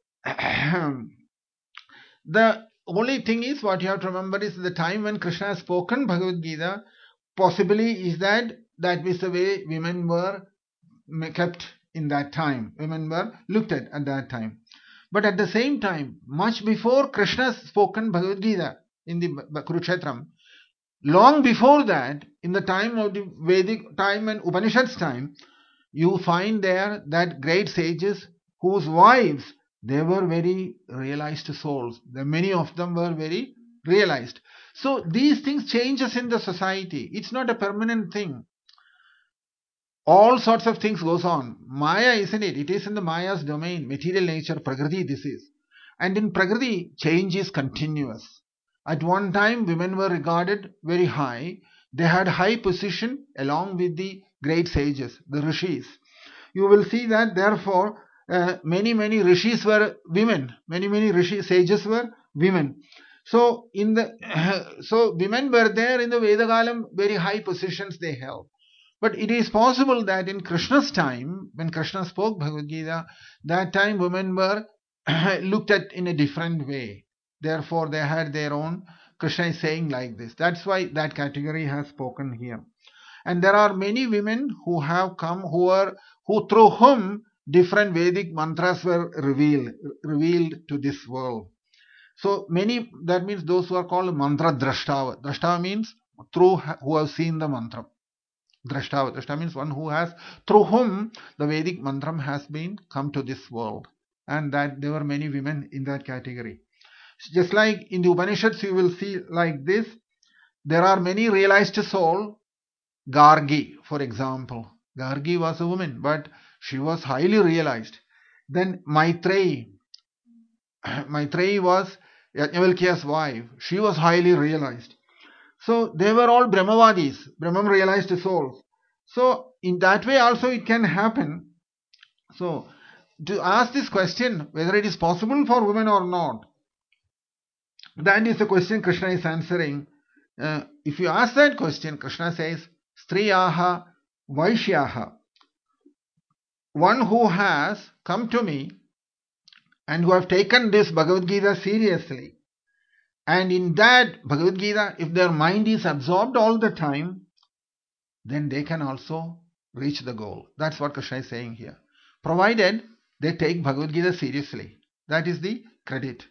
the only thing is, what you have to remember is the time when Krishna has spoken Bhagavad Gita, possibly is that that was the way women were kept in that time. Women were looked at at that time. But at the same time, much before Krishna spoken Bhagavad Gita in the Kurukshetram, long before that, in the time of the Vedic time and Upanishads time, you find there that great sages whose wives, they were very realized souls. The many of them were very realized. So these things changes in the society. It's not a permanent thing. All sorts of things goes on. Maya, isn't it? It is in the Maya's domain, material nature, Prakriti this is. And in Prakriti, change is continuous. At one time, women were regarded very high. They had high position along with the great sages, the rishis. You will see that therefore, uh, many, many rishis were women. Many, many rishi sages were women. So, in the uh, so women were there in the Vedagalam, very high positions they held. But it is possible that in Krishna's time, when Krishna spoke Bhagavad Gita, that time women were looked at in a different way. Therefore, they had their own. Krishna is saying like this. That's why that category has spoken here. And there are many women who have come, who are, who through whom different Vedic mantras were revealed, revealed to this world. So many, that means those who are called mantra drashtava. Drashtava means through who have seen the mantra. Drashtava. Drashtava means one who has, through whom the Vedic mantra has been come to this world. And that there were many women in that category. Just like in the Upanishads, you will see like this. There are many realized souls. Gargi, for example. Gargi was a woman, but she was highly realized. Then Maitreyi. Maitreyi was Yajnavalkya's wife. She was highly realized. So they were all Brahmavadis, Brahman realized souls. So in that way also it can happen. So to ask this question, whether it is possible for women or not, that is the question Krishna is answering. Uh, if you ask that question, Krishna says, Striyaha Vaishyaha. One who has come to me and who have taken this Bhagavad Gita seriously. And in that Bhagavad Gita, if their mind is absorbed all the time, then they can also reach the goal. That's what Krishna is saying here. Provided they take Bhagavad Gita seriously. That is the credit.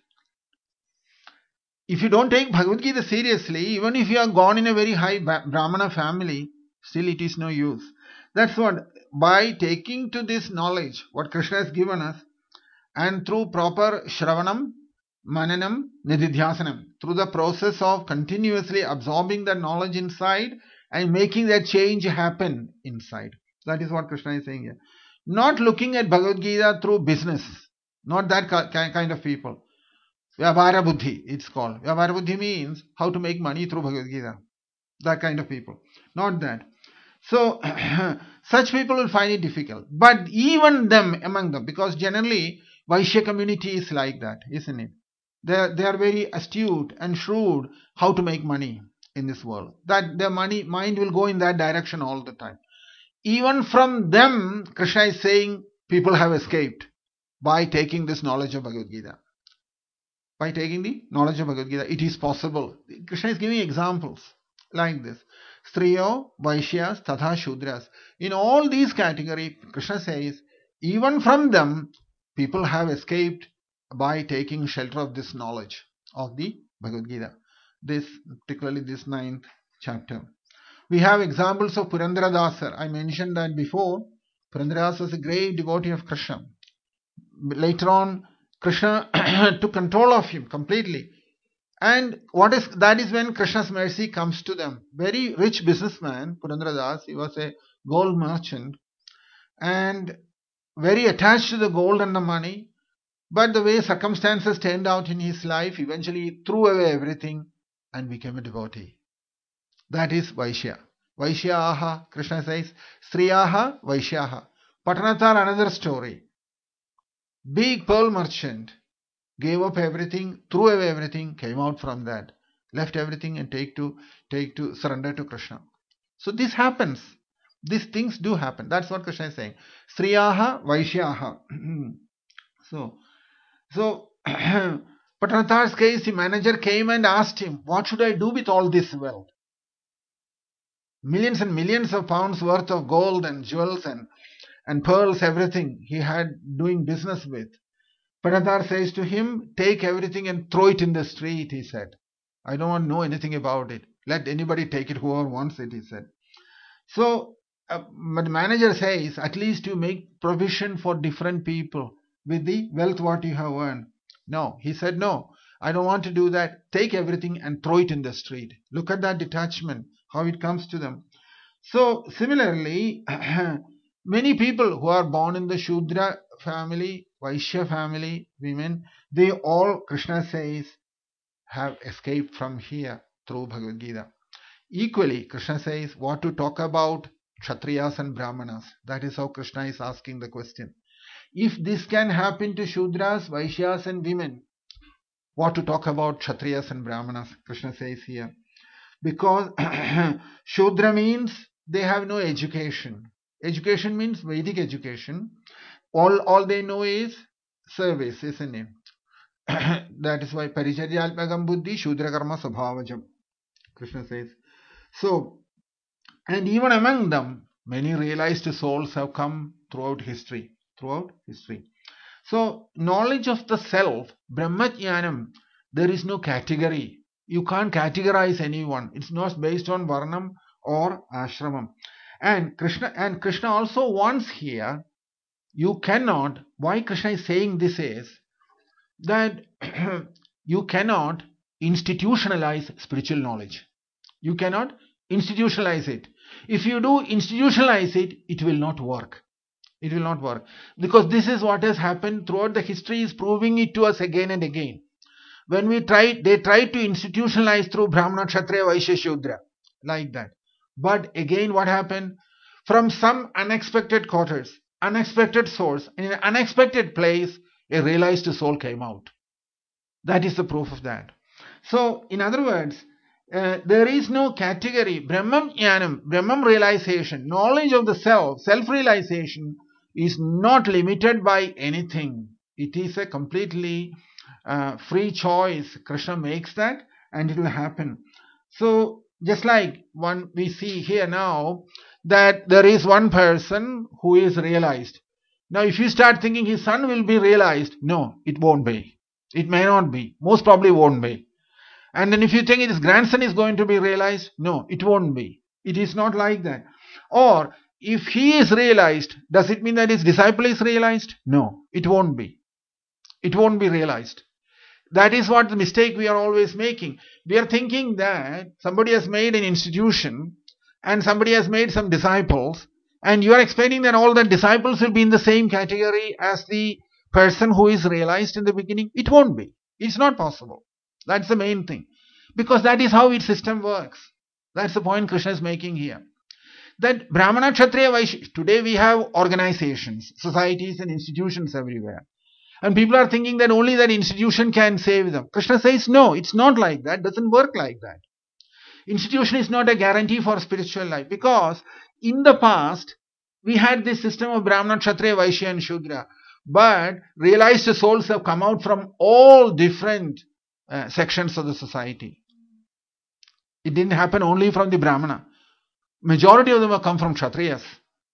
If you don't take Bhagavad Gita seriously, even if you are gone in a very high Brahmana family, still it is no use. That's what, by taking to this knowledge, what Krishna has given us, and through proper Shravanam, Mananam, Nididhyasanam, through the process of continuously absorbing the knowledge inside and making that change happen inside. That is what Krishna is saying here. Not looking at Bhagavad Gita through business. Not that kind of people. Vyavara Buddhi, it's called. Vyavara Buddhi means how to make money through Bhagavad Gita. That kind of people. Not that. So, such people will find it difficult. But even them, among them, because generally, Vaishya community is like that, isn't it? They are, they are very astute and shrewd how to make money in this world. That their money, mind will go in that direction all the time. Even from them, Krishna is saying, people have escaped by taking this knowledge of Bhagavad Gita. By taking the knowledge of Bhagavad Gita, it is possible. Krishna is giving examples like this. Striyo, Vaishyas, Tatha Shudras. In all these categories, Krishna says, even from them, people have escaped by taking shelter of this knowledge of the Bhagavad Gita. This, particularly this ninth chapter. We have examples of Purandaradasa. I mentioned that before. Purandaradasa was a great devotee of Krishna. Later on, Krishna took control of him completely. And what is that is when Krishna's mercy comes to them. Very rich businessman, Purandaradasa. He was a gold merchant and very attached to the gold and the money. But the way circumstances turned out in his life, eventually he threw away everything and became a devotee. That is Vaishya. Vaishyaha, Krishna says, Striyaha, Vaishyaha. Patanathar, another story. Big pearl merchant gave up everything, threw away everything, came out from that, left everything and take to take to surrender to Krishna. So this happens. These things do happen. That's what Krishna is saying. Striyaha, Vaishyaha. so, so Patanathar's case, the manager came and asked him, what should I do with all this wealth? Millions and millions of pounds worth of gold and jewels and, and pearls, everything he had doing business with. Patanathar says to him, take everything and throw it in the street, he said. I don't want to know anything about it. Let anybody take it, whoever wants it, he said. So, uh, but the manager says, at least you make provision for different people with the wealth what you have earned. No, he said, no, I don't want to do that. Take everything and throw it in the street. Look at that detachment, how it comes to them. So, similarly, many people who are born in the Shudra family, Vaishya family, women, they all, Krishna says, have escaped from here through Bhagavad Gita. Equally, Krishna says, what to talk about Kshatriyas and Brahmanas. That is how Krishna is asking the question. If this can happen to Shudras, Vaishyas and women, what to talk about Kshatriyas and Brahmanas, Krishna says here. Because Shudra means they have no education. Education means Vedic education. All, all they know is service, isn't it? That is why Paricharyatmakam Buddhi Shudra Karma Sabhavajam, Krishna says. So, and even among them, many realized souls have come throughout history. Throughout history. So, knowledge of the self, Brahmajnanam, there is no category. You can't categorize anyone. It's not based on Varnam or Ashramam. And Krishna, and Krishna also wants here, you cannot, why Krishna is saying this is, that you cannot institutionalize spiritual knowledge. You cannot institutionalize it. If you do institutionalize it, it will not work. It will not work. Because this is what has happened throughout the history, is proving it to us again and again. When we tried, they tried to institutionalize through Brahmana, Kshatriya, Vaishya, Shudra, like that. But again, what happened? From some unexpected quarters, unexpected source, in an unexpected place, a realized soul came out. That is the proof of that. So, in other words, uh, there is no category. Brahmam Jnanam, Brahmam realization, knowledge of the self, self-realization is not limited by anything. It is a completely uh, free choice. Krishna makes that and it will happen. So, just like one we see here now, that there is one person who is realized. Now, if you start thinking his son will be realized, no, it won't be. It may not be. Most probably won't be. And then if you think his grandson is going to be realized, no, it won't be. It is not like that. Or, if he is realized, does it mean that his disciple is realized? No, it won't be. It won't be realized. That is what the mistake we are always making. We are thinking that somebody has made an institution and somebody has made some disciples, and you are expecting that all the disciples will be in the same category as the person who is realized in the beginning. It won't be. It's not possible. That's the main thing. Because that is how its system works. That's the point Krishna is making here. That Brahmana, Kshatriya, Vaishya, today we have organizations, societies and institutions everywhere. And people are thinking that only that institution can save them. Krishna says, no, it's not like that. It doesn't work like that. Institution is not a guarantee for spiritual life. Because in the past, we had this system of Brahmana, Kshatriya, Vaishya and Shudra. But realized souls have come out from all different uh, sections of the society. It didn't happen only from the Brahmana. Majority of them have come from Kshatriyas.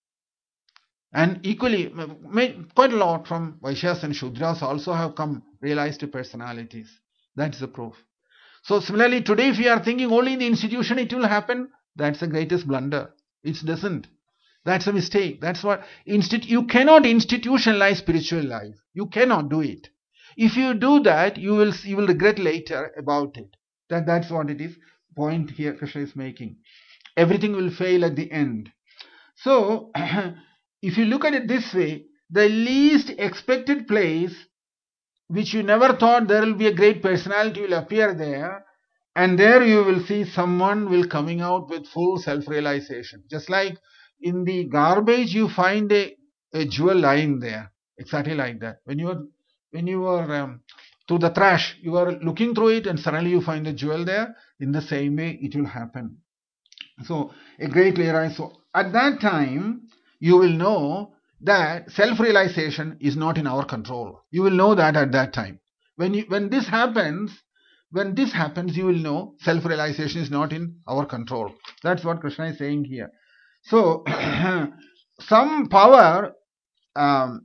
And equally, quite a lot from Vaishyas and Shudras also have come realized personalities. That's the proof. So similarly, today if we are thinking only in the institution it will happen, that's the greatest blunder. It doesn't. That's a mistake. That's what instit- you cannot institutionalize spiritual life. You cannot do it. If you do that, you will you will regret later about it. That that's what it is. Point here Krishna is making. Everything will fail at the end. So if you look at it this way, the least expected place which you never thought there will be a great personality will appear there, And there you will see someone will coming out with full self-realization. Just like in the garbage you find a, a jewel lying there. Exactly like that. When you are when you are um, through the trash, you are looking through it and suddenly you find a jewel there. In the same way it will happen. So a great realization. So at that time you will know that self-realization is not in our control. You will know that at that time. When you, when this happens, when this happens, you will know self-realization is not in our control. That's what Krishna is saying here. So some power, um,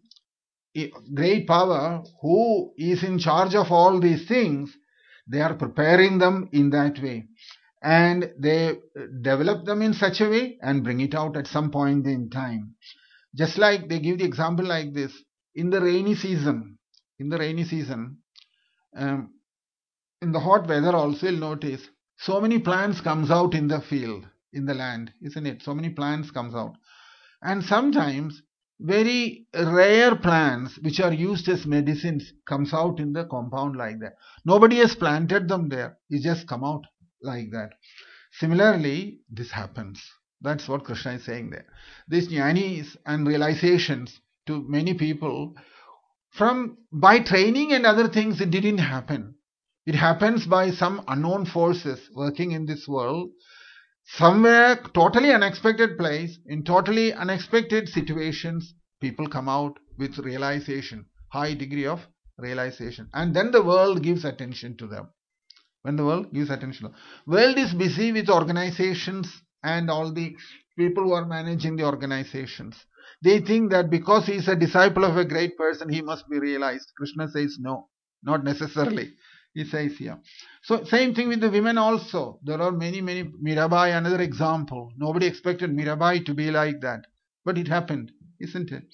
great power, who is in charge of all these things, they are preparing them in that way. And they develop them in such a way and bring it out at some point in time. Just like they give the example like this. In the rainy season, in the rainy season, um, in the hot weather also you'll notice so many plants comes out in the field, in the land, isn't it? So many plants comes out. And sometimes very rare plants which are used as medicines comes out in the compound like that. Nobody has planted them there. It just come out like that. Similarly, this happens. That's what Krishna is saying there. These jnanis and realizations to many people, from by training and other things, it didn't happen. It happens by some unknown forces working in this world. Somewhere, totally unexpected place, in totally unexpected situations, people come out with realization, high degree of realization. And then the world gives attention to them. When the world gives attention. World is busy with organizations and all the people who are managing the organizations. They think that because he is a disciple of a great person, he must be realized. Krishna says no, not necessarily. He says here. So same thing with the women also. There are many, many. Mirabai, another example. Nobody expected Mirabai to be like that. But it happened, isn't it?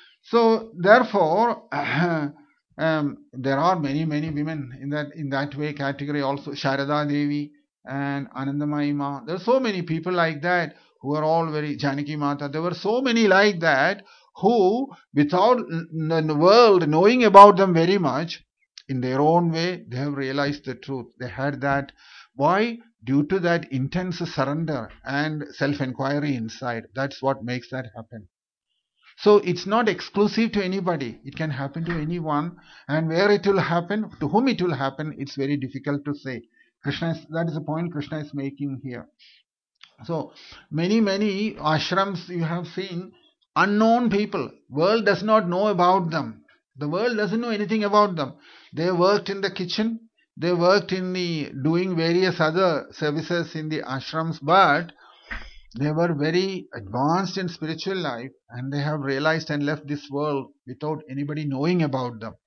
So therefore, um, there are many, many women in that in that way category also. Sharada Devi and Anandamayi Ma. There are so many people like that who are all very Janaki Mata. There were so many like that who, without the world knowing about them very much, in their own way, they have realized the truth. They had that. Why? Due to that intense surrender and self-inquiry inside. That's what makes that happen. So it's not exclusive to anybody. It can happen to anyone. And where it will happen, to whom it will happen, it's very difficult to say. Krishna is, that is the point Krishna is making here. So many, many ashrams you have seen, unknown people. World does not know about them. The world doesn't know anything about them. They worked in the kitchen. They worked in the doing various other services in the ashrams, but they were very advanced in spiritual life and they have realized and left this world without anybody knowing about them.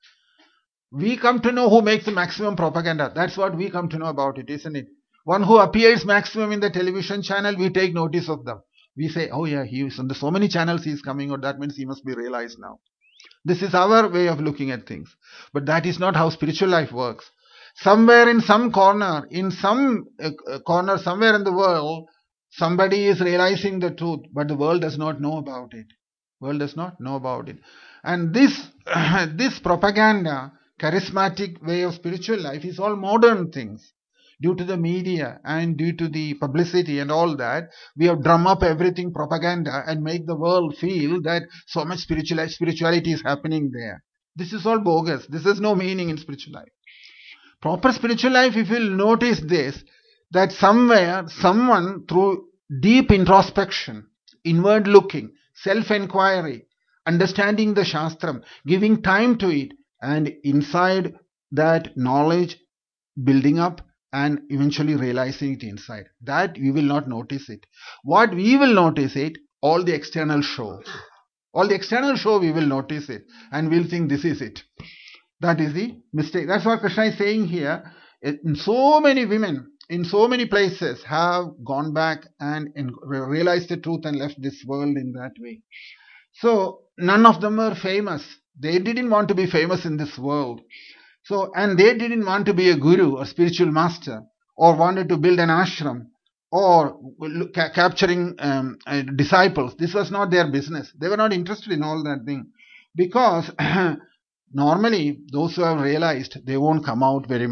We come to know who makes the maximum propaganda. That's what we come to know about it, isn't it? One who appears maximum in the television channel, we take notice of them. We say, oh yeah, he is on the so many channels he is coming out. That means he must be realized now. This is our way of looking at things. But that is not how spiritual life works. Somewhere in some corner, in some uh, corner, somewhere in the world, somebody is realizing the truth, but the world does not know about it. World does not know about it. And this, this propaganda, charismatic way of spiritual life is all modern things. Due to the media and due to the publicity and all that, we have drum up everything propaganda and make the world feel that so much spiritual, spirituality is happening there. This is all bogus. This has no meaning in spiritual life. Proper spiritual life, if you will notice this, that somewhere, someone through deep introspection, inward looking, self-inquiry, understanding the Shastram, giving time to it, and inside that knowledge building up and eventually realizing it inside. That we will not notice it. What we will notice it, all the external show. All the external show we will notice it and we'll think this is it. That is the mistake. That's what Krishna is saying here. In so many women, in so many places have gone back and realized the truth and left this world in that way. So none of them were famous. They didn't want to be famous in this world. So, and they didn't want to be a guru or spiritual master or wanted to build an ashram or ca- capturing um, uh, disciples. This was not their business. They were not interested in all that thing because normally those who have realized, they won't come out very much.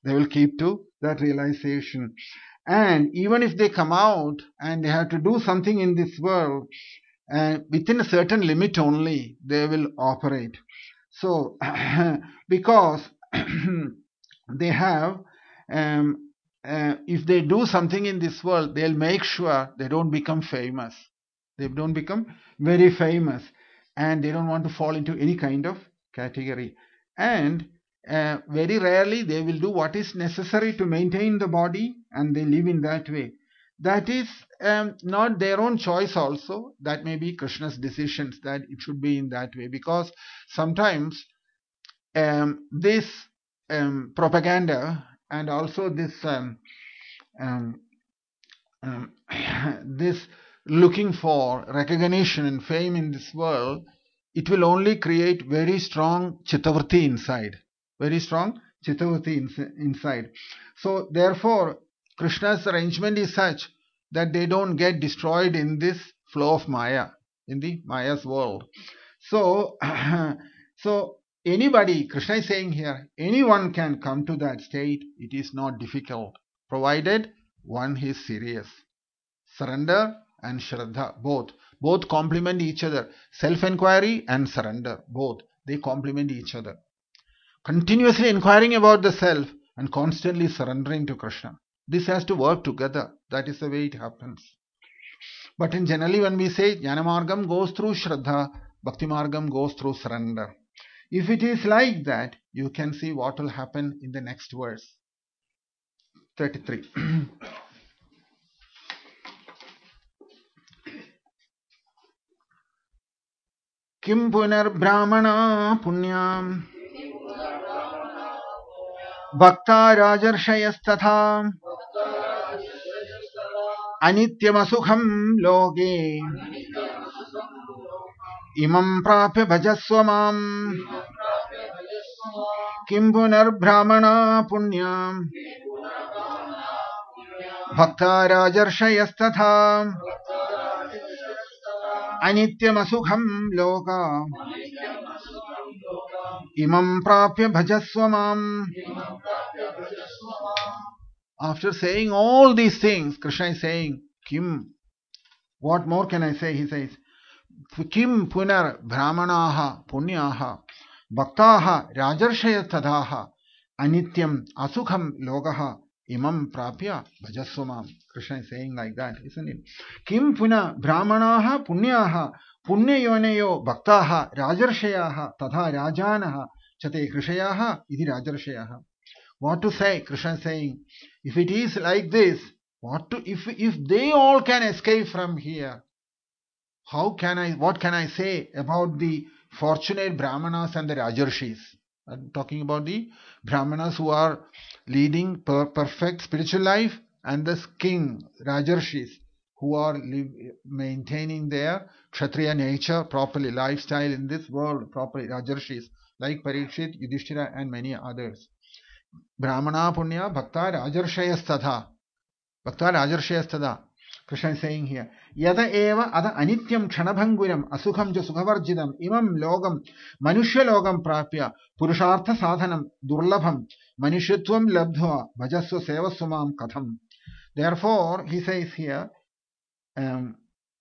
They will keep to that realization. And even if they come out and they have to do something in this world, uh, within a certain limit only, they will operate. So, because they have, um, uh, if they do something in this world, they'll make sure they don't become famous. They don't become very famous, and they don't want to fall into any kind of category. And uh, very rarely they will do what is necessary to maintain the body, and they live in that way. That is um, not their own choice also. That may be Krishna's decisions that it should be in that way, because sometimes um, this um, propaganda and also this um, um, um, this looking for recognition and fame in this world, it will only create very strong chittavritti inside, very strong chittavritti in, inside. So therefore, Krishna's arrangement is such that they don't get destroyed in this flow of Maya, in the Maya's world. So, so anybody, Krishna is saying here, anyone can come to that state. It is not difficult, provided one is serious. Surrender and Shraddha, both. Both complement each other. Self-inquiry and surrender, both. They complement each other. Continuously inquiring about the self and constantly surrendering to Krishna. This has to work together. That is the way it happens. But in generally when we say Jnana Margam goes through Shraddha, Bhakti Margam goes through surrender. If it is like that, you can see what will happen in the next verse. thirty-three. Kim punar brahmana punyam bhakta rajarshayasthatha anityamasukham loge imam prapya bhajaswamam. Kim punar brahmana punyam bhakta rajarshayasthatha anityamasukham loga imam prapya bhajaswamam. After saying all these things, Krishna is saying, Kim, what more can I say? He says, Kim punar brahmanaha punyaha bhaktaha rajarshayatadaha anityam asukham logaha imam prapya bhajaswamam. Krishna is saying like that, isn't it? Kim puna brahmanaha punyaha punyayoneyo bhaktaha rajarshayaha tadha rajanaha chate krishayaha idi rajarshayaha. What to say? Krishna is saying, if it is like this, what to if if they all can escape from here, how can I what can I say about the fortunate Brahmanas and the Rajarshis? I'm talking about the Brahmanas who are leading per perfect spiritual life, and the king Rajarshis who are live, maintaining their Kshatriya nature properly, lifestyle in this world properly, Rajarshis like Parikshit, Yudhishthira and many others. Brahmana punya bhakta rajarshayastadha. Bhakta rajarshayastadha. Krishna is saying here, Yada eva ada anityam kshanabhanguram asukham ja sukhavarjidam imam logam manushya logam prapya purushartha sadhanam durlabham manushyatvam labdhva bhajasva sevasumam katham. Therefore, he says here, um,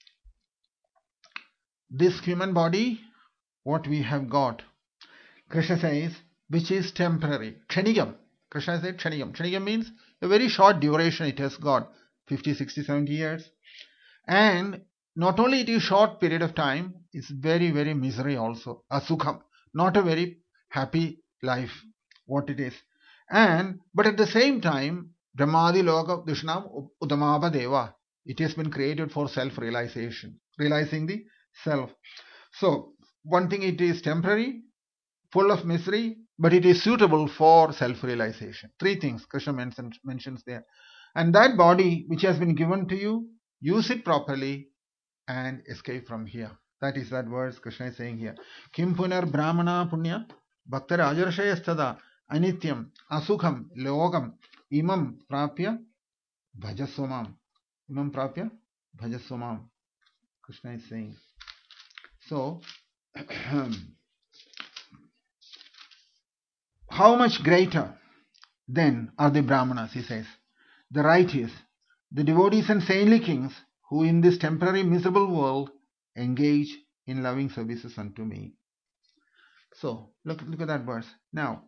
this human body, what we have got, Krishna says, which is temporary, kshanigam. Krishna said kshanigam. Kshanigam means a very short duration it has got, fifty, sixty, seventy years. And not only it is short period of time, it's very, very misery also. Asukham, not a very happy life, what it is. And, but at the same time, Brahmadi Loka Dushnam Udamaba Deva, it has been created for self-realization, realizing the self. So, one thing, it is temporary, full of misery, but it is suitable for self-realization. Three things Krishna mentions, mentions there. And that body which has been given to you, use it properly and escape from here. That is that verse Krishna is saying here. Kim punar brahmana punya bhakta rajarshayastada anityam asukham logam imam prapya bhajaswamam. Imam prapya bhajaswamam. Krishna is saying. So, how much greater then are the Brahmanas, he says, the righteous, the devotees and saintly kings who in this temporary miserable world engage in loving services unto me. So look, look at that verse. Now,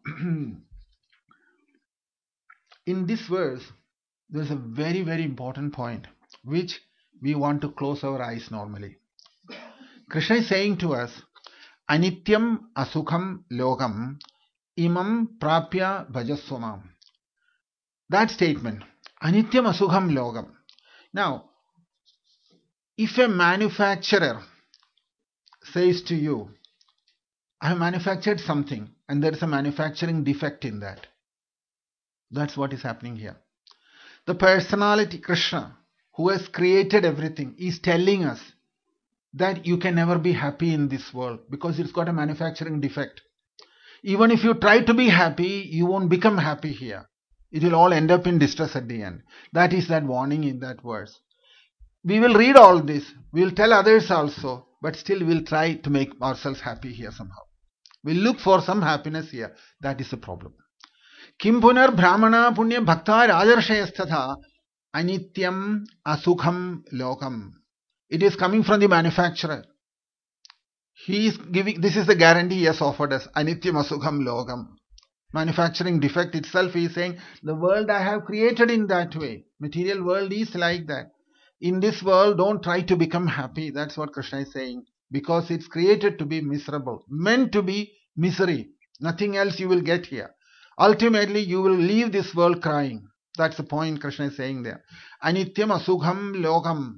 in this verse, there's a very, very important point which we want to close our eyes normally. Krishna is saying to us, Anityam Asukham Logam Imam Prapya Bhajaswamam. That statement, Anityam Asukham Logam. Now, if a manufacturer says to you, I have manufactured something and there is a manufacturing defect in that. That's what is happening here. The personality, Krishna, who has created everything, is telling us that you can never be happy in this world because it's got a manufacturing defect. Even if you try to be happy, you won't become happy here. It will all end up in distress at the end. That is that warning in that verse. We will read all this. We will tell others also, but still we'll try to make ourselves happy here somehow. We'll look for some happiness here. That is the problem. Kim punar brahmana punya bhakta rajarshayasthatha anityam asukham lokam. It is coming from the manufacturer. He is giving, this is the guarantee he has offered us. Anityam asukham lokam. Manufacturing defect itself, he is saying, the world I have created in that way. Material world is like that. In this world, don't try to become happy. That's what Krishna is saying. Because it's created to be miserable. Meant to be misery. Nothing else you will get here. Ultimately, you will leave this world crying. That's the point Krishna is saying there. Anityam asukham logam.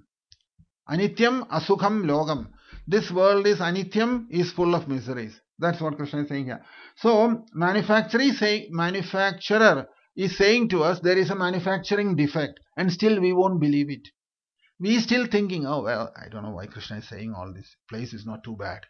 Anityam asukham logam. This world is anityam, is full of miseries. That's what Krishna is saying here. So, manufacturer is saying, manufacturer is saying to us there is a manufacturing defect, and still we won't believe it. We still thinking, oh well, I don't know why Krishna is saying all this. Place is not too bad.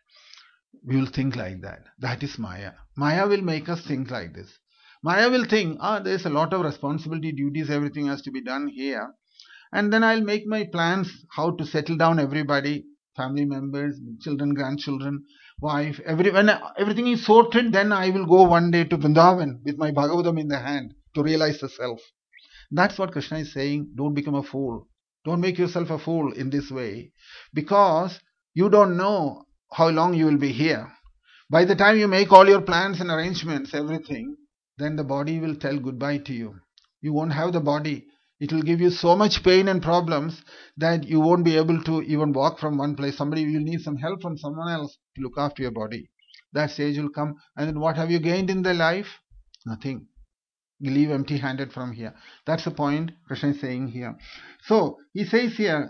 We will think like that. That is Maya. Maya will make us think like this. Maya will think, ah, there is a lot of responsibility, duties, everything has to be done here. And then I'll make my plans how to settle down everybody, family members, children, grandchildren, wife, every, when everything is sorted, then I will go one day to Vrindavan with my Bhagavatam in the hand to realize the self. That's what Krishna is saying. Don't become a fool. Don't make yourself a fool in this way, because you don't know how long you will be here. By the time you make all your plans and arrangements, everything, then the body will tell goodbye to you. You won't have the body. It will give you so much pain and problems that you won't be able to even walk from one place. Somebody will need some help from someone else to look after your body. That stage will come. And then what have you gained in the life? Nothing. You leave empty-handed from here. That's the point Krishna is saying here. So, he says here,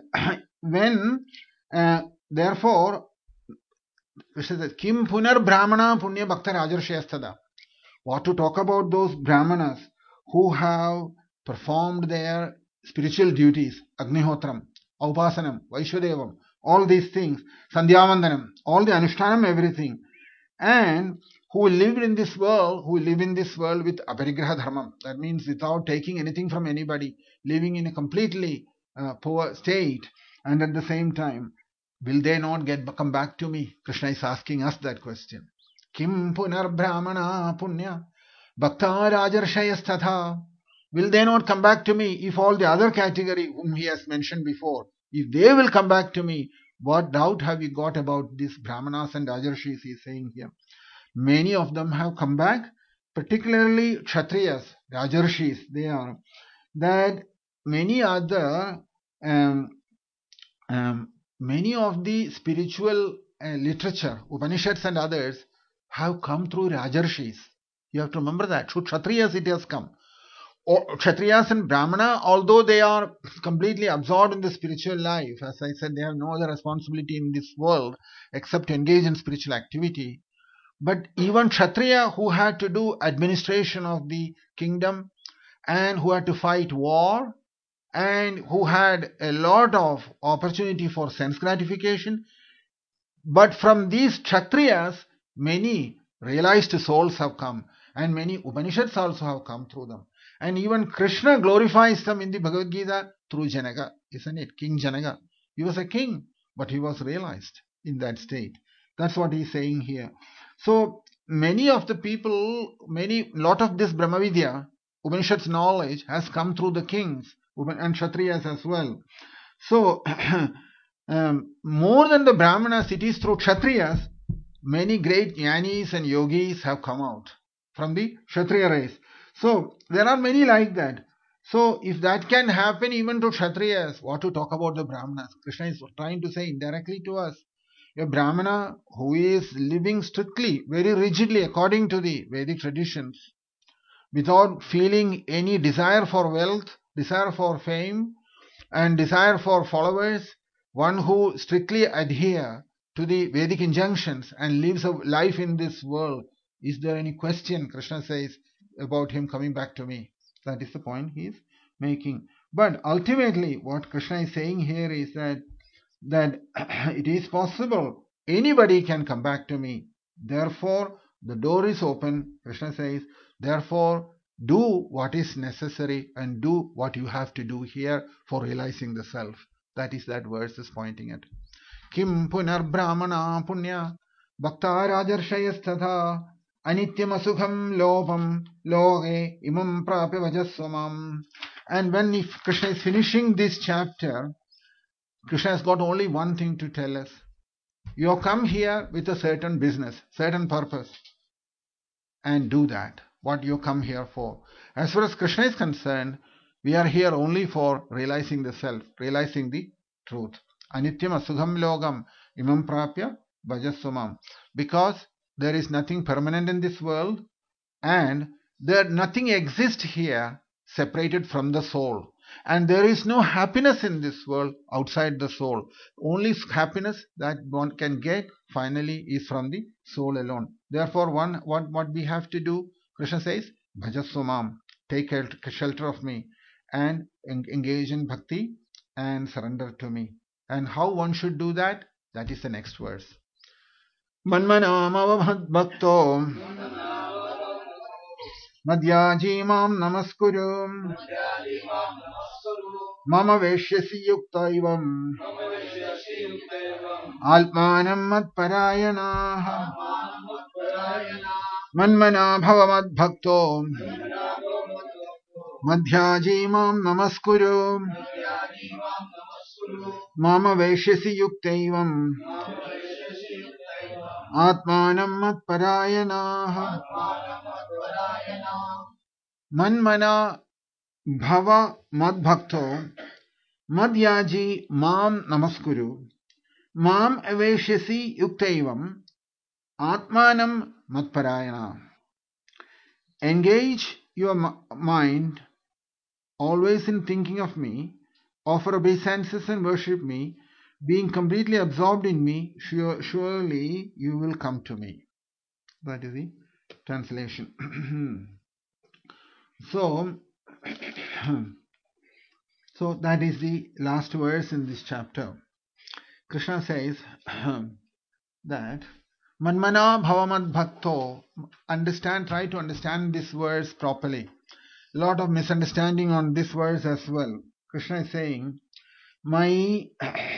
when, uh, therefore, Krishna says, Kim punar brahmana punya bhakta rajarshayastada. What to talk about those brahmanas who have performed their spiritual duties, Agnihotram, Aupasanam, Vaishwadevam, all these things, Sandhyavandanam, all the Anushtanam, everything, and who lived in this world, who live in this world with aparigraha dharmam, that means without taking anything from anybody, living in a completely uh, poor state, and at the same time, will they not get come back to me? Krishna is asking us that question. Kim punar brahmana punya bhakta rajarshayasthatha. Will they not come back to me if all the other category whom he has mentioned before, if they will come back to me? What doubt have you got about these brahmanas and rajarshis he is saying here? Many of them have come back, particularly Kshatriyas, rajarshis, they are, that many other, um, um, many of the spiritual uh, literature, Upanishads and others, have come through rajarshis. You have to remember that. Through Kshatriyas it has come. Or Kshatriyas and Brahmana, although they are completely absorbed in the spiritual life, as I said, they have no other responsibility in this world except to engage in spiritual activity. But even Kshatriya, who had to do administration of the kingdom and who had to fight war and who had a lot of opportunity for sense gratification, but from these Kshatriyas, many realized souls have come, and many Upanishads also have come through them. And even Krishna glorifies them in the Bhagavad Gita through Janaka, isn't it? King Janaka. He was a king, but he was realized in that state. That's what he's saying here. So, many of the people, many, lot of this Brahmavidya, Upanishad's knowledge has come through the kings and Kshatriyas as well. So, um, more than the Brahmanas, it is through Kshatriyas, many great jnanis and yogis have come out from the Kshatriya race. So, there are many like that. So, if that can happen even to Kshatriyas, what to talk about the Brahmanas? Krishna is trying to say indirectly to us. A Brahmana who is living strictly, very rigidly according to the Vedic traditions, without feeling any desire for wealth, desire for fame, and desire for followers, one who strictly adhere to the Vedic injunctions and lives a life in this world, is there any question, Krishna says, about him coming back to me? That is the point he is making. But ultimately, what Krishna is saying here is that that it is possible. Anybody can come back to me. Therefore, the door is open. Krishna says, therefore, do what is necessary and do what you have to do here for realizing the self. That is that verse is pointing at. Kim punar brahmana punya bhakta rajarshayasthatha anityam asukham lopam loge imam prapya vajaswamam. And when if Krishna is finishing this chapter, Krishna has got only one thing to tell us. You have come here with a certain business, certain purpose, and do that, what you come here for. As far as Krishna is concerned, we are here only for realizing the self, realizing the truth. Anityam asukham logam imam prapya bhajaswamam. Because there is nothing permanent in this world, and there nothing exists here separated from the soul. And there is no happiness in this world outside the soul. Only happiness that one can get finally is from the soul alone. Therefore, one what, what we have to do, Krishna says, Bhajaswamam, take shelter of me and engage in bhakti and surrender to me. And how one should do that? That is the next verse. Manmanam avabhad bhakto Madhyaji mam namaskuru Mama veshyasi yuktaivam Altmanam matparayana Manmana bhavamad bhakto Madhyaji mam namaskuru Mama veshyasi yuktaivam Atmanam matparayana Manmana bhava madbhakto madhyaji mam namaskuru mam aveshyasi yuktaivam atmanam matparayana. Engage your mind always in thinking of me, offer obeisances and worship me, being completely absorbed in me, sure, surely you will come to me. That is the translation. So, so that is the last verse in this chapter. Krishna says that Manmana bhavamad bhakto. Understand, try to understand this verse properly. A lot of misunderstanding on this verse as well. Krishna is saying, My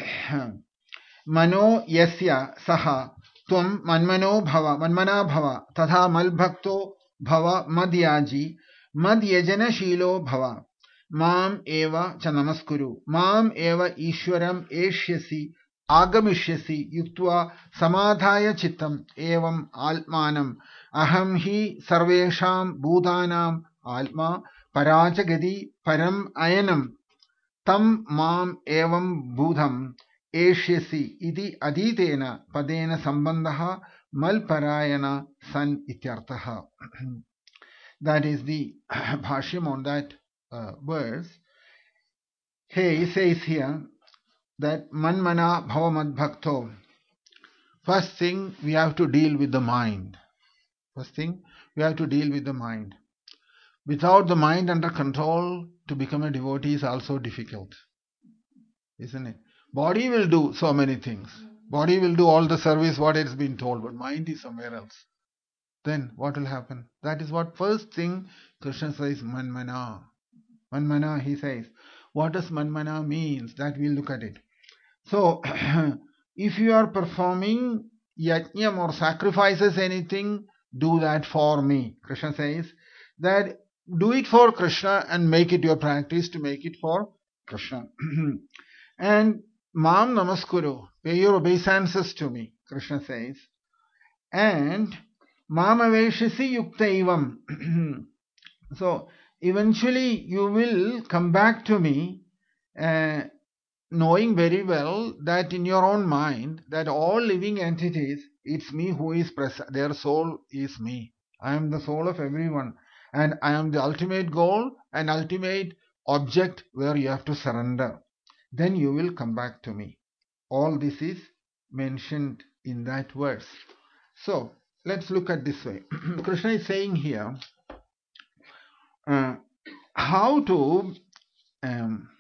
mano yasya saha tvam manmano bhava manmana bhava tatha mal bhakto bhava madhyaji Madhyajana shilo bhava mam eva cha namaskuru mam eva ishwaram eshyasi agamishyasi yuktva samadhaya chittam evam altmanam aham hi sarvesham bhutanam altma parachagati param ayanam tam mam evam budham eshyasi iti aditena padena sambandha malparayana san ityarthaha. That is the bhashyam on that uh, verse. He says here that manmana bhavamad bhakto. First thing, we have to deal with the mind. First thing, we have to deal with the mind. Without the mind under control, to become a devotee is also difficult. Isn't it? Body will do so many things. Body will do all the service what it's been told, but mind is somewhere else. Then what will happen? That is what first thing Krishna says, manmana. Manmana, he says. What does manmana means? That we'll look at it. So, if you are performing yajnam or sacrifices anything, do that for me. Krishna says that do it for Krishna and make it your practice to make it for Krishna. And Mam Namaskuru, pay your obeisances to me, Krishna says. And Mam Aveshisi Yuktaivam. So eventually you will come back to me, uh, knowing very well that in your own mind that all living entities, it's me who is present. Their soul is me. I am the soul of everyone. And I am the ultimate goal and ultimate object where you have to surrender. Then you will come back to me. All this is mentioned in that verse. So let's look at this way. Krishna is saying here uh, how to um,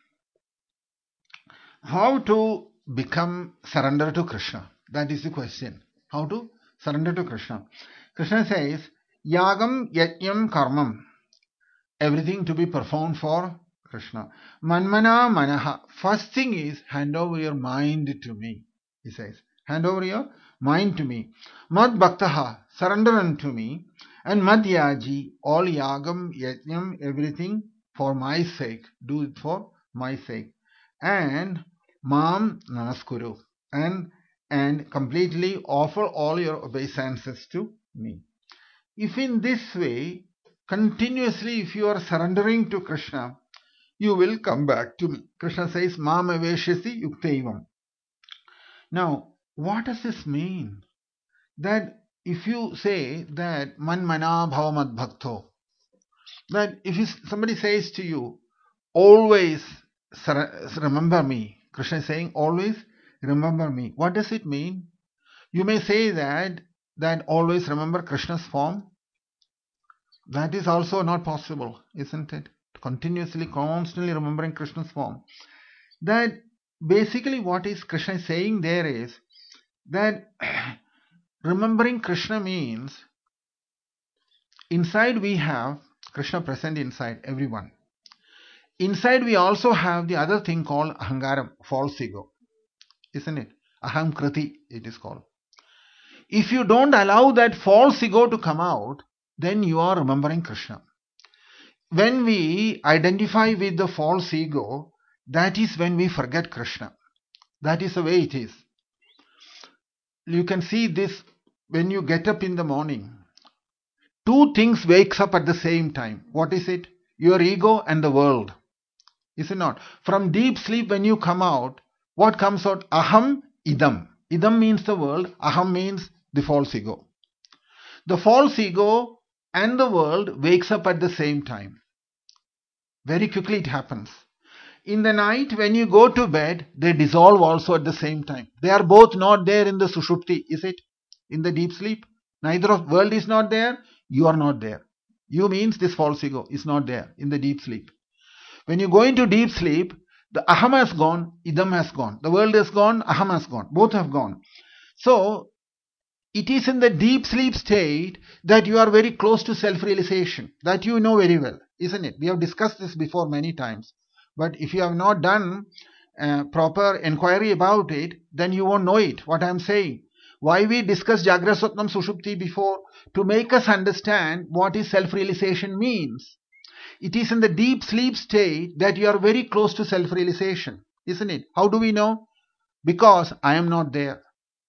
how to become surrender to Krishna. That is the question. How to surrender to Krishna. Krishna says, Yagam Yajnam Karmam. Everything to be performed for Krishna. Manmana Manaha. First thing is, hand over your mind to me. He says, hand over your mind to me. Mad Bhaktaha. Surrender unto me. And Mad Yaji. All Yagam, Yajnam, everything for my sake. Do it for my sake. And Mam Namaskuru. And, and completely offer all your obeisances to me. If in this way, continuously, if you are surrendering to Krishna, you will come back to me. Krishna says, Mam Aveshasi Yuktaivam. Now, what does this mean? That if you say that Man Mana Bhavamad Bhakto, that if you, somebody says to you, always remember me. Krishna is saying, always remember me. What does it mean? You may say that, that always remember Krishna's form. That is also not possible, isn't it? Continuously, constantly remembering Krishna's form. That basically what is Krishna is saying there is that remembering Krishna means inside we have Krishna present inside everyone. Inside we also have the other thing called ahangaram, false ego. Isn't it? Aham kriti, it is called. If you don't allow that false ego to come out, then you are remembering Krishna. When we identify with the false ego, that is when we forget Krishna. That is the way it is. You can see this when you get up in the morning. Two things wakes up at the same time. What is it? Your ego and the world. Is it not? From deep sleep when you come out, what comes out? Aham, idam. Idam means the world. Aham means the false ego. The false ego and the world wakes up at the same time. Very quickly it happens. In the night when you go to bed, they dissolve also at the same time. They are both not there in the sushupti, is it? In the deep sleep. Neither of world is not there, you are not there. You means this false ego is not there in the deep sleep. When you go into deep sleep, the aham has gone, idam has gone. The world has gone, aham has gone. Both have gone. So, it is in the deep sleep state that you are very close to self-realization. That you know very well, isn't it? We have discussed this before many times. But if you have not done uh, proper inquiry about it, then you won't know it, what I am saying. Why we discussed Jagra Swapnam Sushupti before? To make us understand what is self-realization means. It is in the deep sleep state that you are very close to self-realization, isn't it? How do we know? Because I am not there.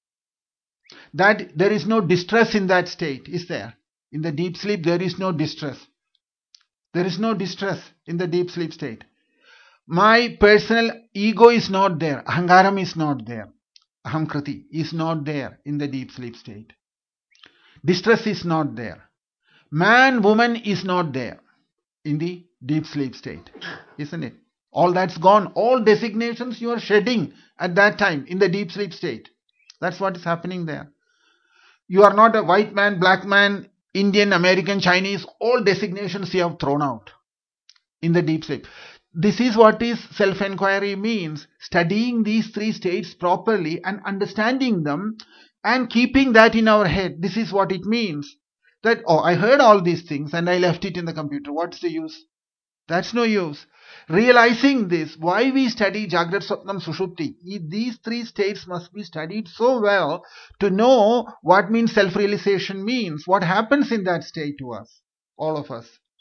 That there is no distress in that state, is there? In the deep sleep there is no distress. There is no distress in the deep sleep state. My personal ego is not there. Ahangaram is not there. Aham kriti is not there in the deep sleep state. Distress is not there. Man, woman is not there in the deep sleep state, isn't it? All that's gone. All designations you are shedding at that time in the deep sleep state. That's what is happening there. You are not a white man, black man, Indian, American, Chinese. All designations you have thrown out in the deep sleep. This is what is self-enquiry means. Studying these three states properly and understanding them and keeping that in our head. This is what it means. That, oh, I heard all these things and I left it in the computer. What's the use? That's no use. Realizing this, why we study Jagrat Swapnam Sushupti, these three states must be studied so well to know what means self-realization means, what happens in that state to us, all of us.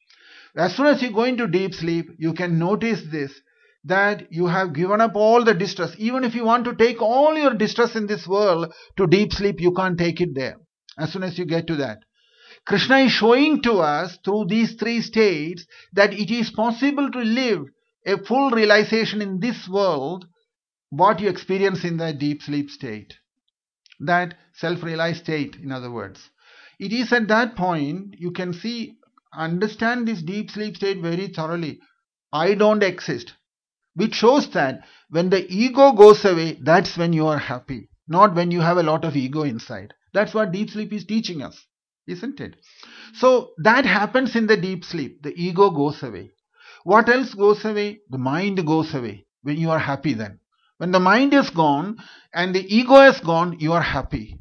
As soon as you go into deep sleep, you can notice this, that you have given up all the distress. Even if you want to take all your distress in this world to deep sleep, you can't take it there. As soon as you get to that, Krishna is showing to us through these three states that it is possible to live a full realization in this world, what you experience in the deep sleep state, that self-realized state, in other words. It is at that point you can see, understand this deep sleep state very thoroughly. I don't exist, which shows that when the ego goes away, that's when you are happy, not when you have a lot of ego inside. That's what deep sleep is teaching us, isn't it? So that happens in the deep sleep. The ego goes away. What else goes away? The mind goes away when you are happy then. When the mind is gone and the ego is gone, you are happy.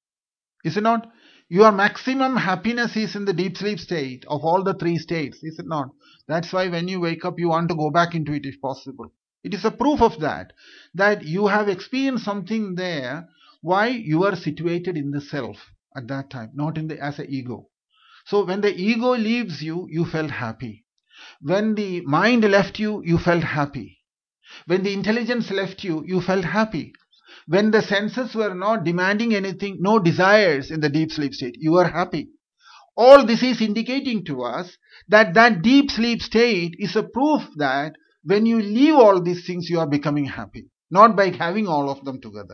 Is it not? Your maximum happiness is in the deep sleep state of all the three states, is it not? That's why when you wake up, you want to go back into it if possible. It is a proof of that, that you have experienced something there. Why? You are situated in the self at that time, not in the as an ego. So when the ego leaves you, you felt happy. When the mind left you, you felt happy. When the intelligence left you, you felt happy. When the senses were not demanding anything, no desires in the deep sleep state, you are happy. All this is indicating to us that that deep sleep state is a proof that when you leave all these things, you are becoming happy, not by having all of them together.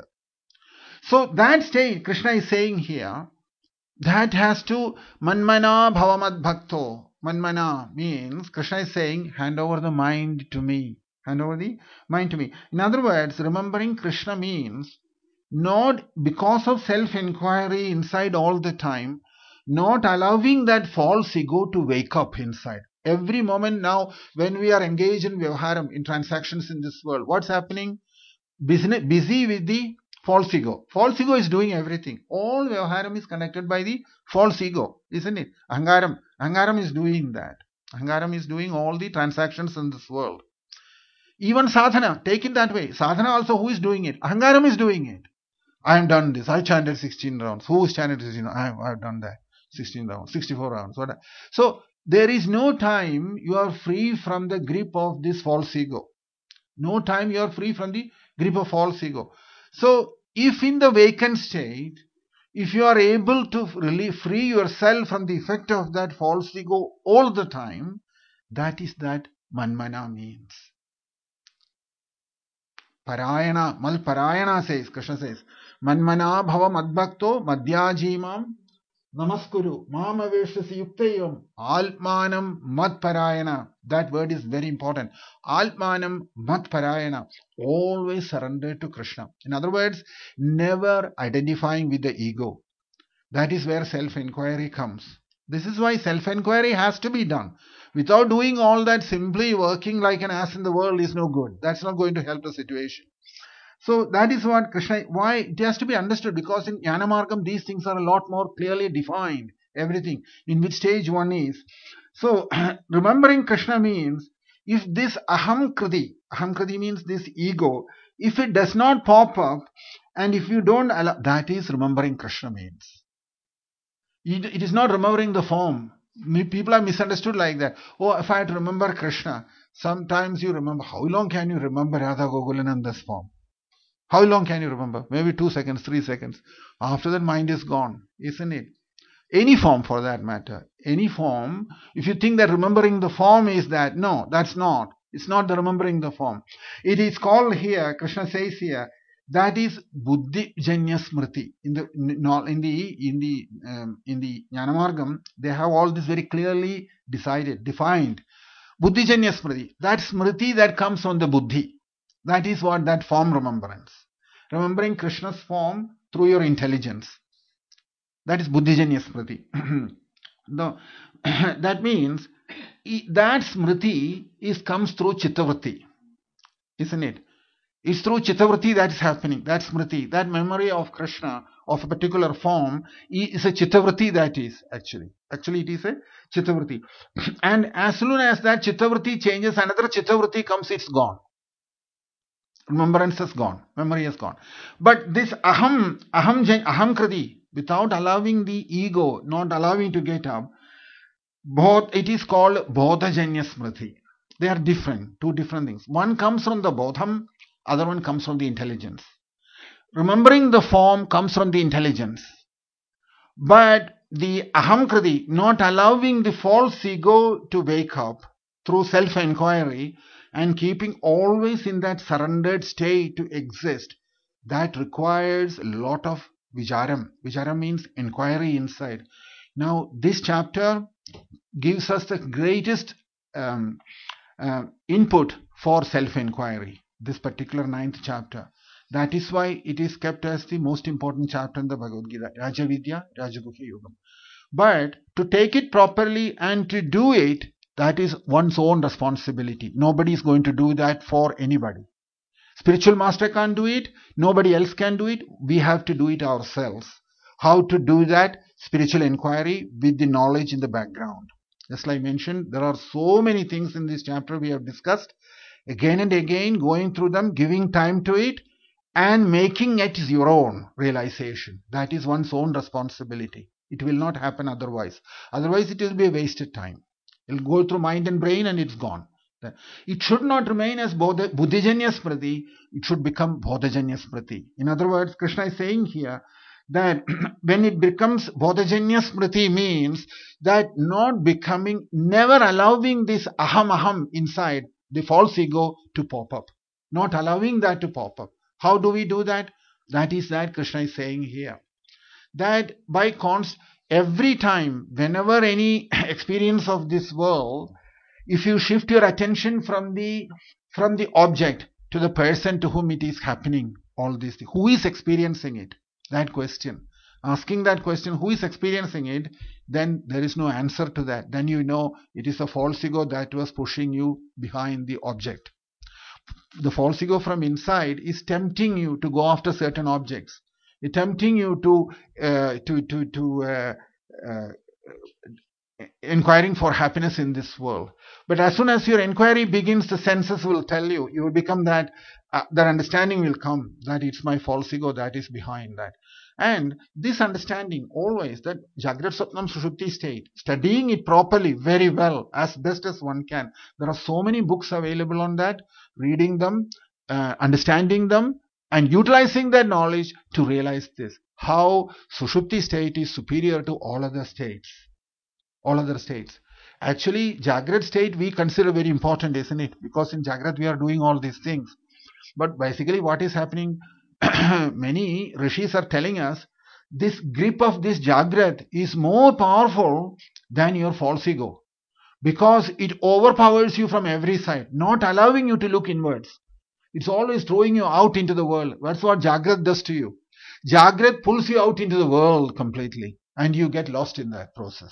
So that state, Krishna is saying here, that has to manmana bhavamad bhakto. Manmana means, Krishna is saying, hand over the mind to me. Hand over the mind to me. In other words, remembering Krishna means not because of self-inquiry inside all the time, not allowing that false ego to wake up inside. Every moment now, when we are engaged in vyavaharam, in transactions in this world, what's happening? Business, busy with the false ego. False ego is doing everything. All vyavaharam is connected by the false ego, isn't it? Ahangaram. Ahangaram is doing that. Ahangaram is doing all the transactions in this world. Even sadhana, take it that way. Sadhana also, who is doing it? Ahangaram is doing it. I have done this. I chanted sixteen rounds. Who is chanted sixteen? I have, I have done that. sixteen rounds, sixty-four rounds. What? So there is no time you are free from the grip of this false ego. No time you are free from the grip of false ego. So if in the vacant state, if you are able to really free yourself from the effect of that false ego all the time, that is that manmana means. Parayana, Mal Parayana says, Krishna says, Manmana bhava madbhakto madhyajimam namaskuru mamaveshasi yuktayavam almanam madparayana. That word is very important. Almanam madparayana. Always surrender to Krishna. In other words, never identifying with the ego. That is where self-inquiry comes. This is why self-inquiry has to be done. Without doing all that, simply working like an ass in the world is no good. That's not going to help the situation. So that is what Krishna, why it has to be understood, because in Jnana Margam these things are a lot more clearly defined, everything, in which stage one is. So remembering Krishna means, if this aham kriti, aham kriti means this ego, if it does not pop up, and if you don't allow, that is remembering Krishna means. It, it is not remembering the form. People are misunderstood like that. Oh, if I had to remember Krishna, sometimes you remember. How long can you remember Radha Gokulananda's form? How long can you remember? Maybe two seconds, three seconds. After that, mind is gone, isn't it? Any form for that matter. Any form. If you think that remembering the form is that, no, that's not. It's not the remembering the form. It is called here, Krishna says here, that is buddhi janya smriti. In the in the in the um, in the Jnana Margam, they have all this very clearly decided, defined. Buddhi janya smriti. That smriti that comes on the buddhi. That is what that form remembrance. Remembering Krishna's form through your intelligence. That is buddhi janya smriti. No, that means that smriti is comes through chittavritti, isn't it? It's through chittavritti that is happening. That smriti, that memory of Krishna of a particular form is a chittavritti. That is actually. Actually it is a chittavritti. And as soon as that chittavritti changes, another chittavritti comes, it's gone. Remembrance is gone. Memory is gone. But this aham, aham, aham kriti, without allowing the ego, not allowing to get up, Both, it is called Bodhajanya Smriti. They are different, two different things. One comes from the Bodham, other one comes from the intelligence. Remembering the form comes from the intelligence. But the Ahamkriti, not allowing the false ego to wake up through self-inquiry and keeping always in that surrendered state to exist, that requires a lot of vicharam. Vicharam means inquiry inside. Now, this chapter gives us the greatest um, uh, input for self-inquiry, this particular ninth chapter. That is why it is kept as the most important chapter in the Bhagavad Gita, Rajavidya, Rajaguhya Yogam. But to take it properly and to do it, that is one's own responsibility. Nobody is going to do that for anybody. Spiritual master can't do it. Nobody else can do it. We have to do it ourselves. How to do that? Spiritual inquiry with the knowledge in the background. Just like I mentioned, there are so many things in this chapter we have discussed. Again and again, going through them, giving time to it, and making it your own realization. That is one's own responsibility. It will not happen otherwise. Otherwise, it will be a wasted time. It will go through mind and brain and it's gone. It should not remain as Buddhijanya Smriti. It should become Bodhajanya Smriti. In other words, Krishna is saying here that when it becomes Bodhajanya Smriti means that not becoming, never allowing this aham aham inside, the false ego, to pop up. Not allowing that to pop up. How do we do that? That is that Krishna is saying here. That by const, every time, whenever any experience of this world, if you shift your attention from the from the object to the person to whom it is happening, all these things, who is experiencing it? That question. Asking that question, who is experiencing it, then there is no answer to that. Then you know it is a false ego that was pushing you behind the object. The false ego from inside is tempting you to go after certain objects. It's tempting you to uh, to to to uh, uh, inquiring for happiness in this world. But as soon as your inquiry begins, the senses will tell you. You will become that. Uh, that understanding will come that it's my false ego that is behind that. And this understanding always, that Jagrat Swapnam Sushupti state, studying it properly, very well, as best as one can. There are so many books available on that, reading them, uh, understanding them, and utilizing that knowledge to realize this. How Sushupti state is superior to all other states. All other states. Actually, Jagrat state we consider very important, isn't it? Because in Jagrat we are doing all these things. But basically what is happening, many rishis are telling us, this grip of this Jagrat is more powerful than your false ego. Because it overpowers you from every side, not allowing you to look inwards. It's always throwing you out into the world. That's what Jagrat does to you. Jagrat pulls you out into the world completely, and you get lost in that process.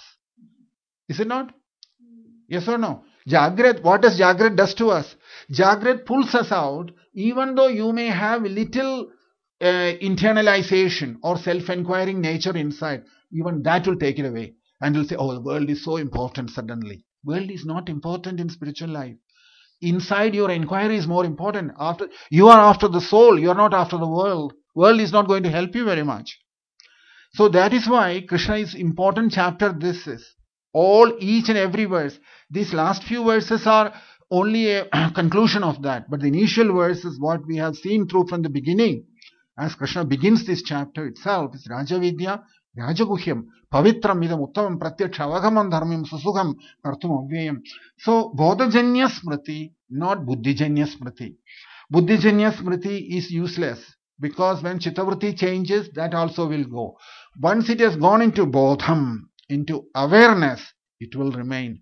Is it not? Yes or no? Jagrat, what does Jagrat does to us? Jagrat pulls us out, even though you may have little uh, internalization or self-inquiring nature inside, even that will take it away. And you'll say, oh, the world is so important suddenly. World is not important in spiritual life. Inside, your inquiry is more important. After you are after the soul, you are not after the world. World is not going to help you very much. So that is why Krishna is important chapter this is. All, each and every verse. These last few verses are only a conclusion of that. But the initial verse is what we have seen through from the beginning. As Krishna begins this chapter itself, is Rajavidya, Rajaguhyam, Pavitram idam uttamam pratyaksha avagamam dharmam susukham kartum avyayam. So, Bodhajanya Smriti, not Buddhijanya Smriti. Buddhijanya Smriti is useless. Because when Chittavritti changes, that also will go. Once it has gone into Bodham, into awareness, it will remain.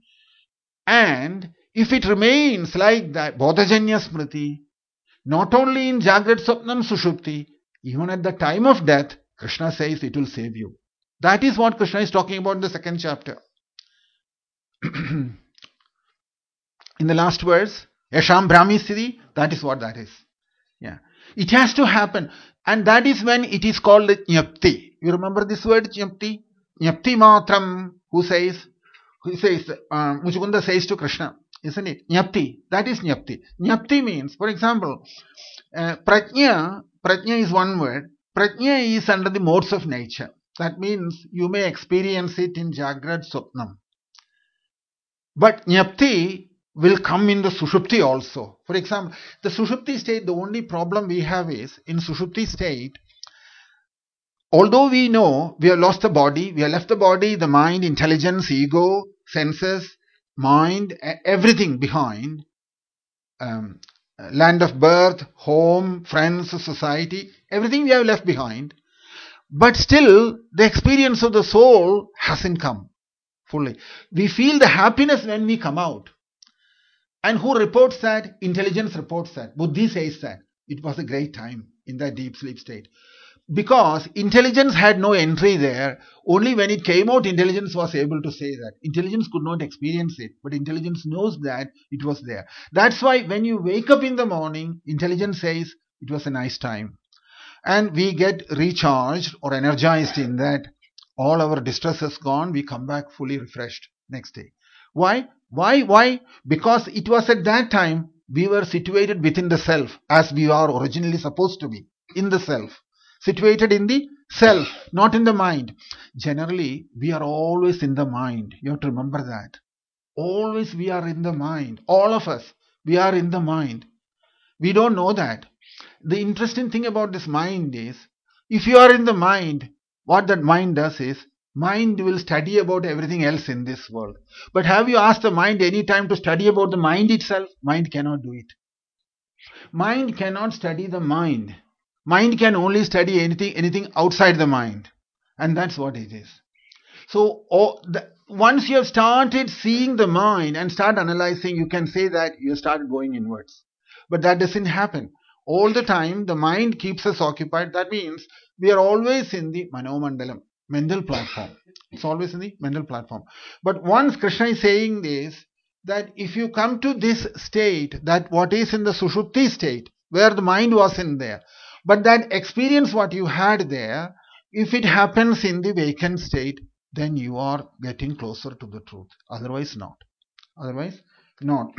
And if it remains like that, Bodhajanya Smriti, not only in Jagrat Swapnam Sushupti, even at the time of death, Krishna says it will save you. That is what Krishna is talking about in the second chapter. In the last verse, Yasham Brahmi Siddhi, that is what that is. Yeah. It has to happen. And that is when it is called Jnapti. You remember this word, Jnapti? Jnapti Matram, who says, who says, uh, Muchukunda says to Krishna, isn't it? Jnapti. That is Jnapti. Jnapti means, for example, uh, Prajna, Prajna is one word. Prajna is under the modes of nature. That means you may experience it in Jagrat Swapnam. But Jnapti will come in the Sushupti also. For example, the Sushupti state, the only problem we have is, in Sushupti state, although we know we have lost the body, we have left the body, the mind, intelligence, ego, senses, mind, everything behind, um, land of birth, home, friends, society, everything we have left behind. But still, the experience of the soul hasn't come fully. We feel the happiness when we come out. And who reports that? Intelligence reports that. Buddhi says that. It was a great time in that deep sleep state. Because intelligence had no entry there. Only when it came out, intelligence was able to say that. Intelligence could not experience it, but intelligence knows that it was there. That's why when you wake up in the morning, intelligence says it was a nice time. And we get recharged or energized in that. All our distress has gone. We come back fully refreshed next day. Why? Why? Why? Because it was at that time we were situated within the self, as we are originally supposed to be, in the self. Situated in the self, not in the mind. Generally, we are always in the mind. You have to remember that. Always we are in the mind. All of us, we are in the mind. We don't know that. The interesting thing about this mind is, if you are in the mind, what that mind does is, mind will study about everything else in this world. But have you asked the mind any time to study about the mind itself? Mind cannot do it. Mind cannot study the mind. Mind can only study anything, anything outside the mind. And that's what it is. So oh, the, once you have started seeing the mind and start analyzing, you can say that you start going inwards. But that doesn't happen. All the time, the mind keeps us occupied. That means we are always in the Manomandalam, mental platform. It's always in the mental platform. But once Krishna is saying this, that if you come to this state, that what is in the Sushupti state, where the mind wasn't there, but that experience what you had there, if it happens in the vacant state, then you are getting closer to the truth. Otherwise not. Otherwise not.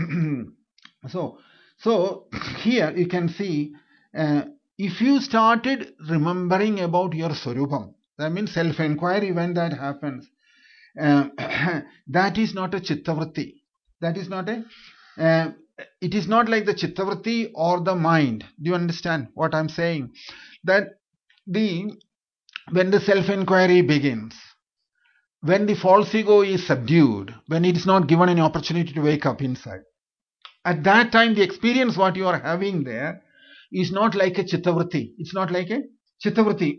so, so here you can see, uh, if you started remembering about your Swarupam, that means self-inquiry when that happens, uh, that is not a Chittavritti. That is not a, uh, it is not like the Chittavritti or the mind. Do you understand what I'm saying? That the, when the self-inquiry begins, when the false ego is subdued, when it is not given an opportunity to wake up inside, at that time the experience what you are having there is not like a Chittavritti. It's not like a Chittavritti.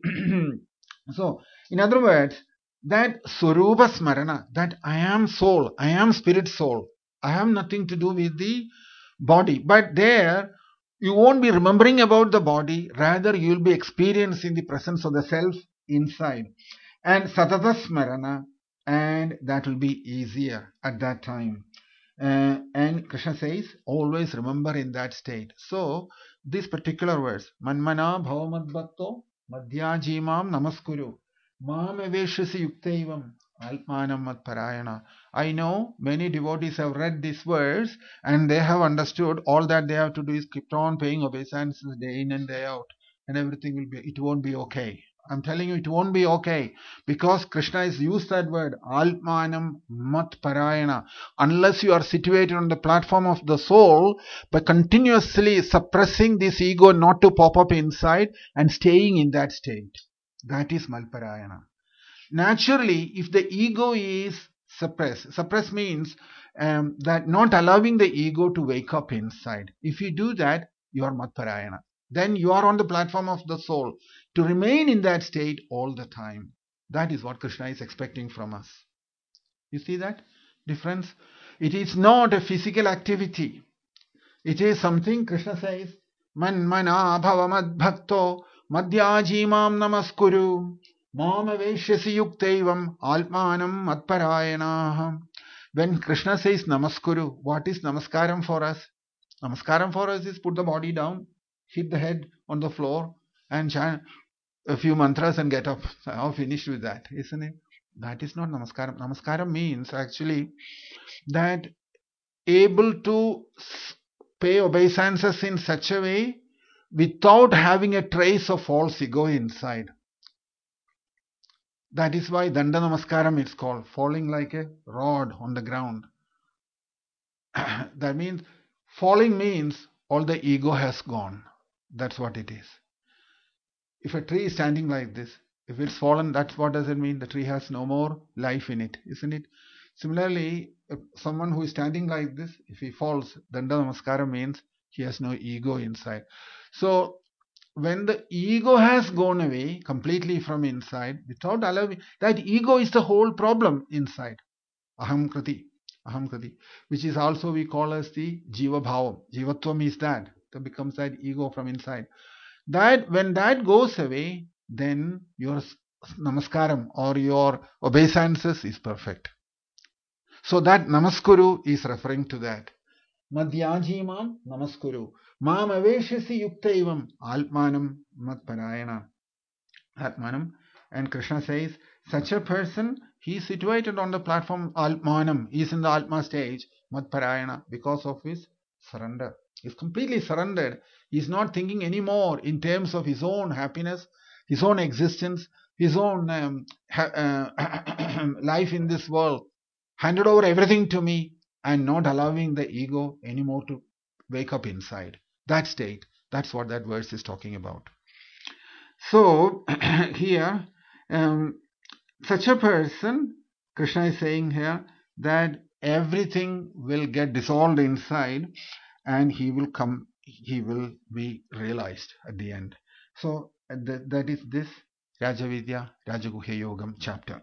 So, in other words, that Swarupa Smarana, that I am soul, I am spirit soul, I have nothing to do with the body. But there, you won't be remembering about the body, rather you will be experiencing the presence of the self inside. And Satata Smarana, and that will be easier at that time. Uh, and Krishna says, always remember in that state. So, this particular verse, Manmana Bhavamadbhakto Madhyajimam Namaskuru Mam Eveshasi Yuktaivam Alpmanam Mat Parayana. I know many devotees have read this verse and they have understood all that they have to do is keep on paying obeisances day in and day out, and everything will be, it won't be okay. I'm telling you, it won't be okay, because Krishna has used that word, Alpmanam Mat Parayana. Unless you are situated on the platform of the soul, by continuously suppressing this ego not to pop up inside and staying in that state. That is Malparayana. Naturally, if the ego is suppressed, suppressed means um, that not allowing the ego to wake up inside. If you do that, you are Matparayana. Then you are on the platform of the soul to remain in that state all the time. That is what Krishna is expecting from us. You see that difference? It is not a physical activity. It is something Krishna says, Man mana bhavamad bhakto madhyajimam namaskuru mam aveshyasi yuktaivam alpmanam matparayana. When Krishna says namaskuru, what is namaskaram for us? Namaskaram for us is put the body down, hit the head on the floor and chant a few mantras and get up. So I'm finished with that, isn't it? That is not namaskaram. Namaskaram means actually that able to pay obeisances in such a way without having a trace of false ego inside. That is why Danda Namaskaram is called, falling like a rod on the ground. That means falling means all the ego has gone. That's what it is. If a tree is standing like this, if it's fallen, that's what does it mean? The tree has no more life in it, isn't it? Similarly, if someone who is standing like this, if he falls, Danda Namaskara means he has no ego inside. So when the ego has gone away completely from inside, without allowing, that ego is the whole problem inside. Aham kriti, aham kriti, which is also we call as the jiva bhavam. Jivatvam is that, that becomes that ego from inside. That when that goes away, then your namaskaram or your obeisances is perfect. So that namaskuru is referring to that. Madhyajimam namaskuru. Mam aveshasi yuktaivam altmanam matparayana. Atmanam. And Krishna says, such a person, he is situated on the platform altmanam. He is in the altma stage, matparayana, because of his surrender. He is completely surrendered. He is not thinking anymore in terms of his own happiness, his own existence, his own um, ha- uh, life in this world. Handed over everything to me and not allowing the ego anymore to wake up inside. That state, that's what that verse is talking about. So here, um, such a person, Krishna is saying here that everything will get dissolved inside and he will come, he will be realized at the end. So that, that is this Rajavidya Rajaguhya Yogam chapter.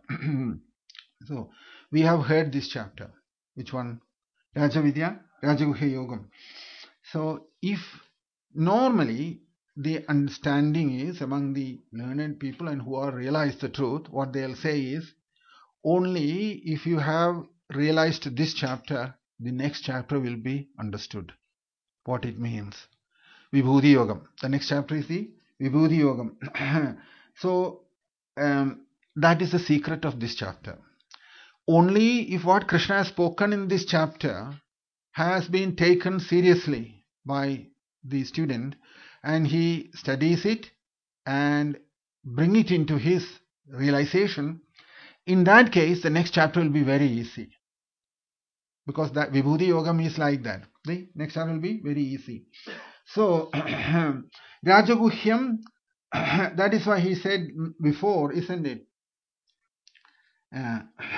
So we have heard this chapter. Which one? Rajavidya Rajaguhya Yogam. So if normally the understanding is among the learned people and who are realized the truth, what they'll say is, only if you have realized this chapter, the next chapter will be understood. What it means. Vibhuti Yogam. The next chapter is the Vibhuti Yogam. So um, that is the secret of this chapter. Only if what Krishna has spoken in this chapter has been taken seriously by the student and he studies it and bring it into his realization, in that case the next chapter will be very easy. Because that Vibhuti Yogam is like that. The next chapter will be very easy. So Rajaguhyam, that is why he said before, isn't it? Uh,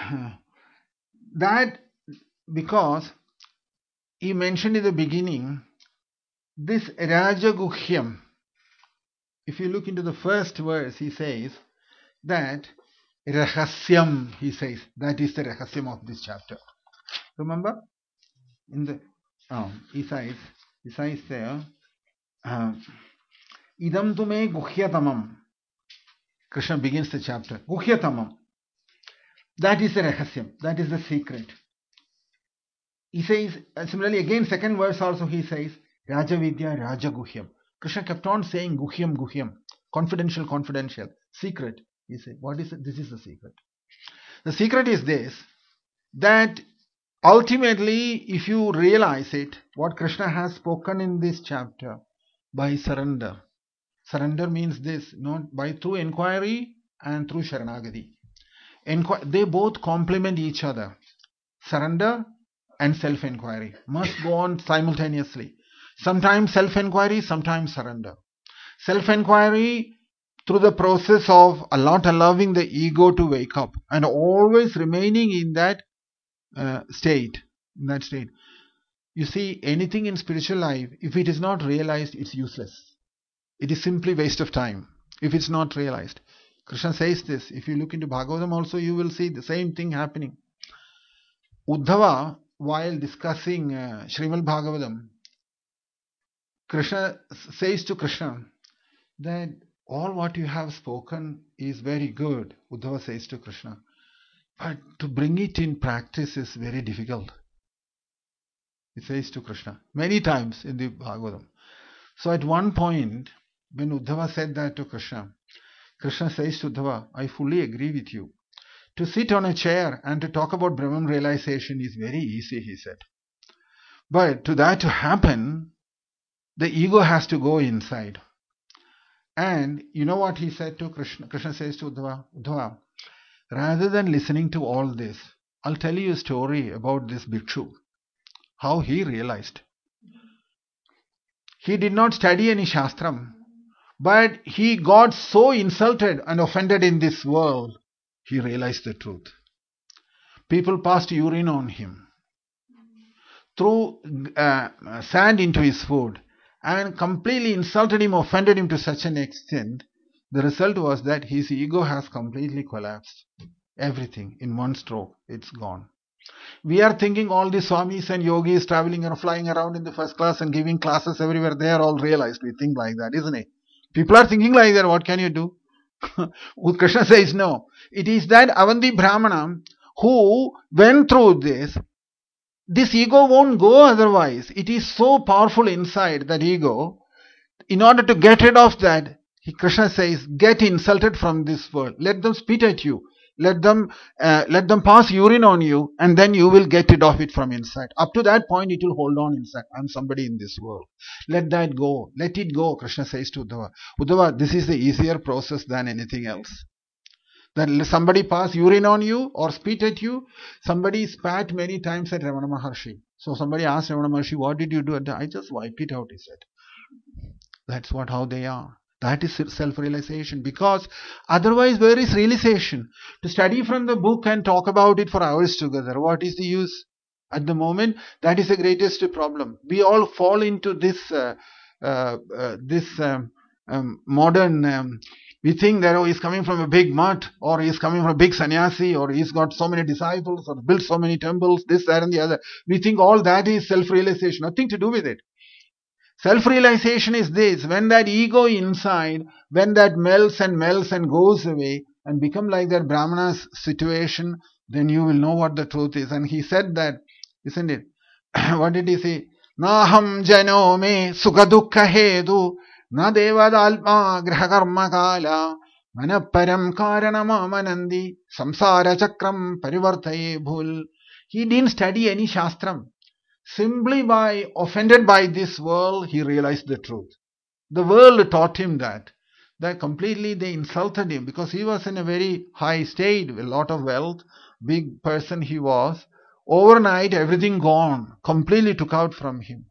that because he mentioned in the beginning this Rajaguhyam. If you look into the first verse, he says that Rahasyam, he says, that is the Rahasyam of this chapter. Remember? In the oh, he says, he says there, uh, Idam tume guhyatamam. Krishna begins the chapter. Guhyatamam. That is the Rahasyam. That is the secret. He says, uh, similarly again second verse also he says, Rajavidya Rajaguhyam. Krishna kept on saying Guhyam Guhyam. Confidential, confidential. Secret. He said, what is it? This is the secret. The secret is this, that ultimately if you realize it, what Krishna has spoken in this chapter, by surrender. Surrender means this, not by through inquiry and through Sharanagati. Enqu- they both complement each other. Surrender and self-inquiry must go on simultaneously. Sometimes self-inquiry, sometimes surrender. Self-inquiry through the process of not allowing the ego to wake up and always remaining in that uh, state. In that state. You see, anything in spiritual life, if it is not realized, it's useless. It is simply waste of time if it's not realized. Krishna says this. If you look into Bhagavatam also, you will see the same thing happening. Uddhava, while discussing uh, Srimad Bhagavatam, Krishna says to Krishna that all what you have spoken is very good. Uddhava says to Krishna, but to bring it in practice is very difficult. He says to Krishna many times in the Bhagavatam. So at one point, when Uddhava said that to Krishna, Krishna says to Uddhava, I fully agree with you. To sit on a chair and to talk about Brahman realization is very easy, he said. But to that to happen, the ego has to go inside. And you know what he said to Krishna? Krishna says to Uddhava, Uddhava, rather than listening to all this, I'll tell you a story about this bhikshu. how he realized. He did not study any Shastram, but he got so insulted and offended in this world, he realized the truth. People passed urine on him, threw uh, sand into his food, and completely insulted him, offended him to such an extent. The result was that his ego has completely collapsed. Everything in one stroke, it's gone. We are thinking all these swamis and yogis traveling and flying around in the first class and giving classes everywhere, they are all realized. We think like that, isn't it? People are thinking like that. What can you do? Krishna says no. It is that Avanti Brahmana who went through this. This ego won't go otherwise. It is so powerful inside, that ego. In order to get rid of that, he, Krishna says, get insulted from this world. Let them spit at you. Let them uh, let them pass urine on you, and then you will get rid of it from inside. Up to that point, it will hold on inside. I'm somebody in this world. Let that go. Let it go, Krishna says to Uddhava. Uddhava, this is the easier process than anything else. Then somebody pass urine on you or spit at you. Somebody spat many times at Ramana Maharshi. So somebody asked Ramana Maharshi, what did you do? I just wiped it out, he said. That's what how they are. That is self-realization. Because otherwise, where is realization? To study from the book and talk about it for hours together, what is the use? At the moment, that is the greatest problem. We all fall into this uh, uh, uh, this um, um, modern. Um, we think that oh, he's coming from a big mutt, or he's coming from a big sannyasi, or he's got so many disciples, or built so many temples, this, that, and the other. We think all that is self-realization. Nothing to do with it. Self-realization is this: when that ego inside, when that melts and melts and goes away and become like that Brahmana's situation, then you will know what the truth is. And he said that, isn't it? What did he say? Naham jano me sukha dukkha hedu na devadalpa graha karma kala manaparam karanama manandi samsara chakram parivartaye bhul. He didn't study any shastram. Simply by offended by this world, he realized the truth. The world taught him that. That completely they insulted him because he was in a very high state, a lot of wealth, big person he was. Overnight, everything gone, completely took out from him.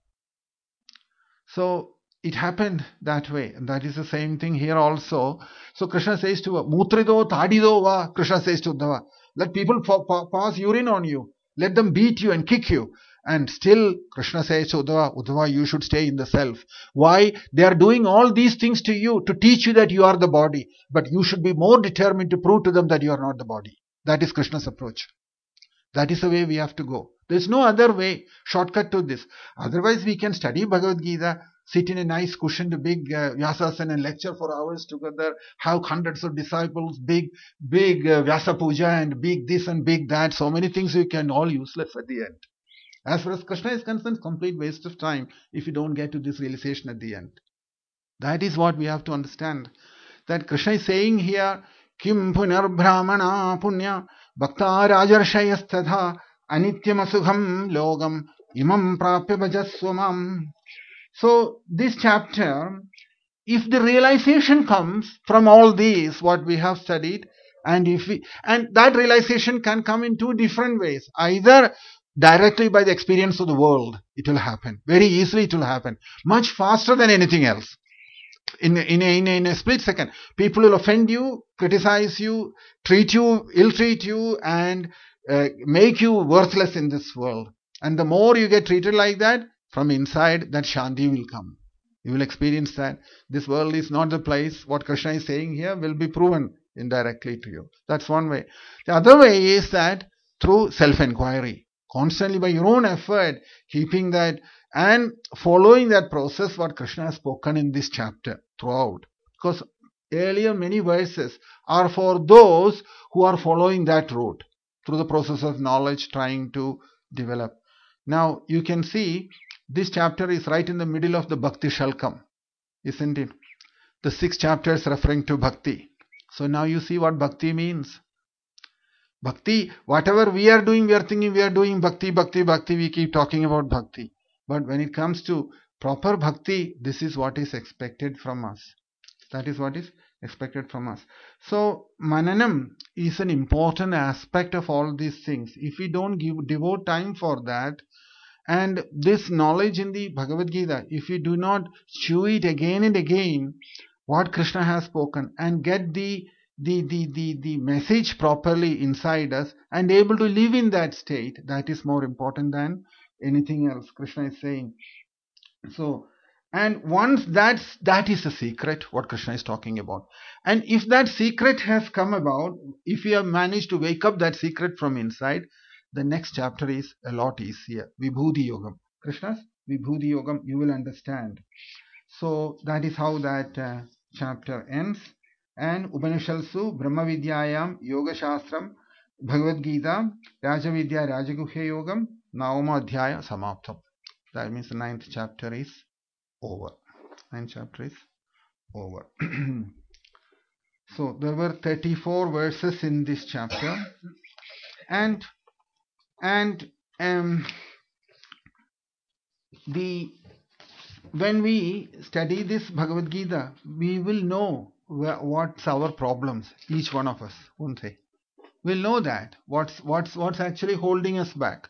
So it happened that way, and that is the same thing here also. So Krishna says to Mutrido Tadido Va, Krishna says to Uddhava, let people pass urine on you, let them beat you and kick you. And still, Krishna says to Uddhava, Uddhava, you should stay in the self. Why? They are doing all these things to you to teach you that you are the body. But you should be more determined to prove to them that you are not the body. That is Krishna's approach. That is the way we have to go. There is no other way, shortcut to this. Otherwise, we can study Bhagavad Gita, sit in a nice cushioned big uh, Vyasasana and lecture for hours together, have hundreds of disciples, big, big uh, Vyasa Puja and big this and big that. So many things you can, all useless at the end. As far as Krishna is concerned, complete waste of time if you don't get to this realization at the end. That is what we have to understand. That Krishna is saying here, Kim punar brahmana punya bhakta rajarshayastadha anityam asukham logam imam prapya bhajaswamam. So this chapter, if the realization comes from all these, what we have studied, and if we, and that realization can come in two different ways. Either directly by the experience of the world, it will happen. Very easily it will happen. Much faster than anything else. In, in, a, in, a, in a split second. People will offend you, criticize you, treat you, ill-treat you, and uh, make you worthless in this world. And the more you get treated like that, from inside, that Shanti will come. You will experience that. This world is not the place. What Krishna is saying here will be proven indirectly to you. That's one way. The other way is that through self-inquiry. Constantly by your own effort, keeping that and following that process what Krishna has spoken in this chapter throughout. Because earlier many verses are for those who are following that route through the process of knowledge trying to develop. Now you can see this chapter is right in the middle of the Bhakti Shalkam, isn't it? The six chapters referring to Bhakti. So now you see what Bhakti means. Bhakti, whatever we are doing, we are thinking we are doing Bhakti, Bhakti, Bhakti, we keep talking about Bhakti. But when it comes to proper Bhakti, this is what is expected from us. That is what is expected from us. So, Mananam is an important aspect of all these things. If we don't give devote time for that, And this knowledge in the Bhagavad Gita, if we do not chew it again and again, what Krishna has spoken, and get the the, the, the, the message properly inside us and able to live in that state, that is more important than anything else, Krishna is saying. So, and once that's, that is the secret, what Krishna is talking about. And if that secret has come about, if we have managed to wake up that secret from inside, the next chapter is a lot easier. Vibhuti Yogam. Krishna's Vibhuti Yogam, you will understand. So that is how that uh, chapter ends. And Upanishalsu Brahma Vidyayam Yoga Shastram Bhagavad Gita Rajavidya Rajaguhya Yogam Navama Adhyaya Samaptam. That means the ninth chapter is over. Ninth chapter is over. So there were thirty-four verses in this chapter, and and um, the when we study this Bhagavad Gita, we will know what's our problems, each one of us, won't they? We'll know that what's what's what's actually holding us back,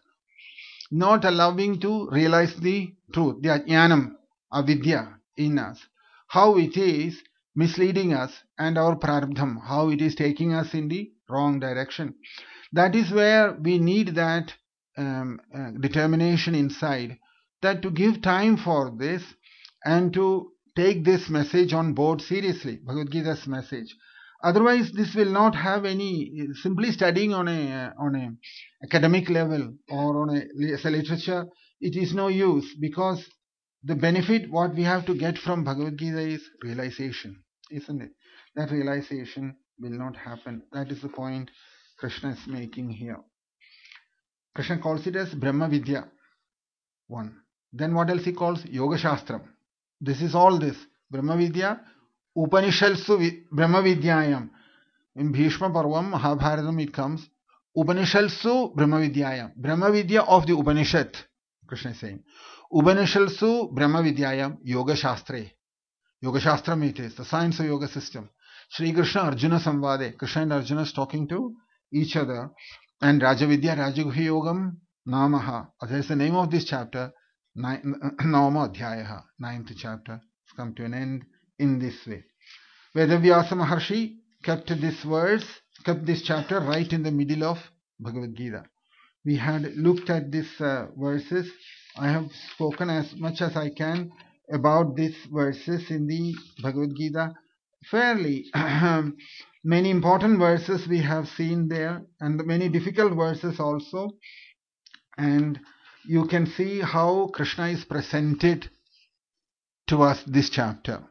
not allowing to realize the truth, the jnanam, avidya in us, how it is misleading us, and our prarabdham, how it is taking us in the wrong direction. That is where we need that um, uh, determination inside, that to give time for this and to take this message on board seriously, Bhagavad Gita's message. Otherwise, this will not have any, simply studying on a on a academic level or on a, as a literature, it is no use, because the benefit what we have to get from Bhagavad Gita is realization, isn't it? That realization will not happen. That is the point Krishna is making here. Krishna calls it as Brahma Vidya. One. Then what else he calls? Yoga Shastram. This is all this. Brahma Vidya, Upanishalsu Brahma Vidyayam. In Bhishma Parvam, Mahabharatam it comes. Upanishalsu Brahma Vidyayam. Brahma Vidya of the Upanishad, Krishna is saying. Upanishalsu Brahma Vidyayam Yoga Shastre. Yoga Shastram it is, the science of yoga system. Shri Krishna Arjuna Samvade. Krishna and Arjuna is talking to each other. And Rajavidya Rajaguhya Yogam Namaha. That is the name of this chapter. Navama Adhyayaha, ninth chapter, has come to an end in this way. Vedavyasa Maharshi kept this verse, kept this chapter right in the middle of Bhagavad Gita. We had looked at these uh, verses. I have spoken as much as I can about these verses in the Bhagavad Gita. Fairly many important verses we have seen there, and many difficult verses also. And you can see how Krishna is presented to us this chapter.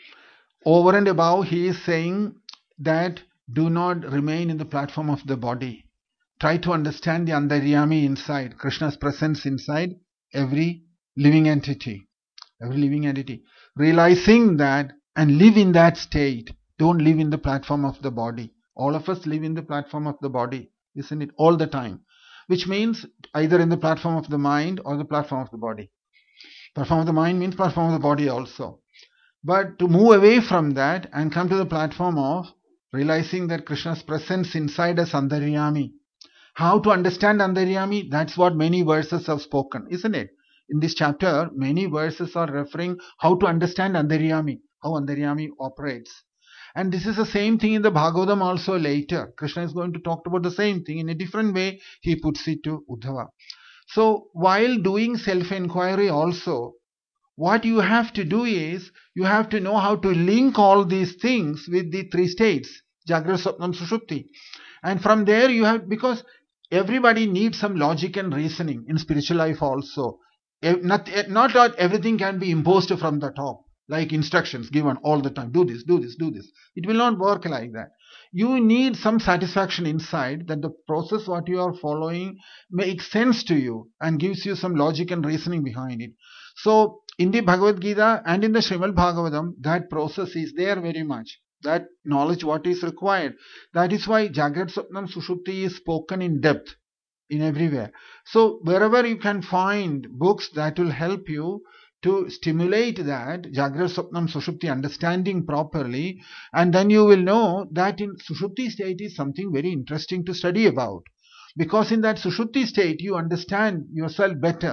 Over and above, he is saying that do not remain in the platform of the body. Try to understand the Antaryami inside, Krishna's presence inside every living entity. Every living entity. Realizing that and live in that state. Don't live in the platform of the body. All of us live in the platform of the body, isn't it? All the time. Which means either in the platform of the mind or the platform of the body. Platform of the mind means platform of the body also. But to move away from that and come to the platform of realizing that Krishna's presence inside us, Antaryami. How to understand Antaryami? That's what many verses have spoken, isn't it? In this chapter, many verses are referring how to understand Antaryami, how Antaryami operates. And this is the same thing in the Bhagavatam also later. Krishna is going to talk about the same thing in a different way. He puts it to Uddhava. So while doing self-inquiry also, what you have to do is, you have to know how to link all these things with the three states, Jagrata, Swapna, Sushupti. And from there you have, because everybody needs some logic and reasoning in spiritual life also. Not, not everything can be imposed from the top. Like instructions given all the time. Do this, do this, do this. It will not work like that. You need some satisfaction inside that the process what you are following makes sense to you and gives you some logic and reasoning behind it. So in the Bhagavad Gita and in the Srimad Bhagavatam, that process is there very much. That knowledge what is required. That is why Jagrata, Swapnam, Sushupti is spoken in depth in everywhere. So wherever you can find books that will help you to stimulate that Jagrata, Swapnam, Sushupti understanding properly, and then you will know that in Sushupti state is something very interesting to study about. Because in that Sushupti state you understand yourself better.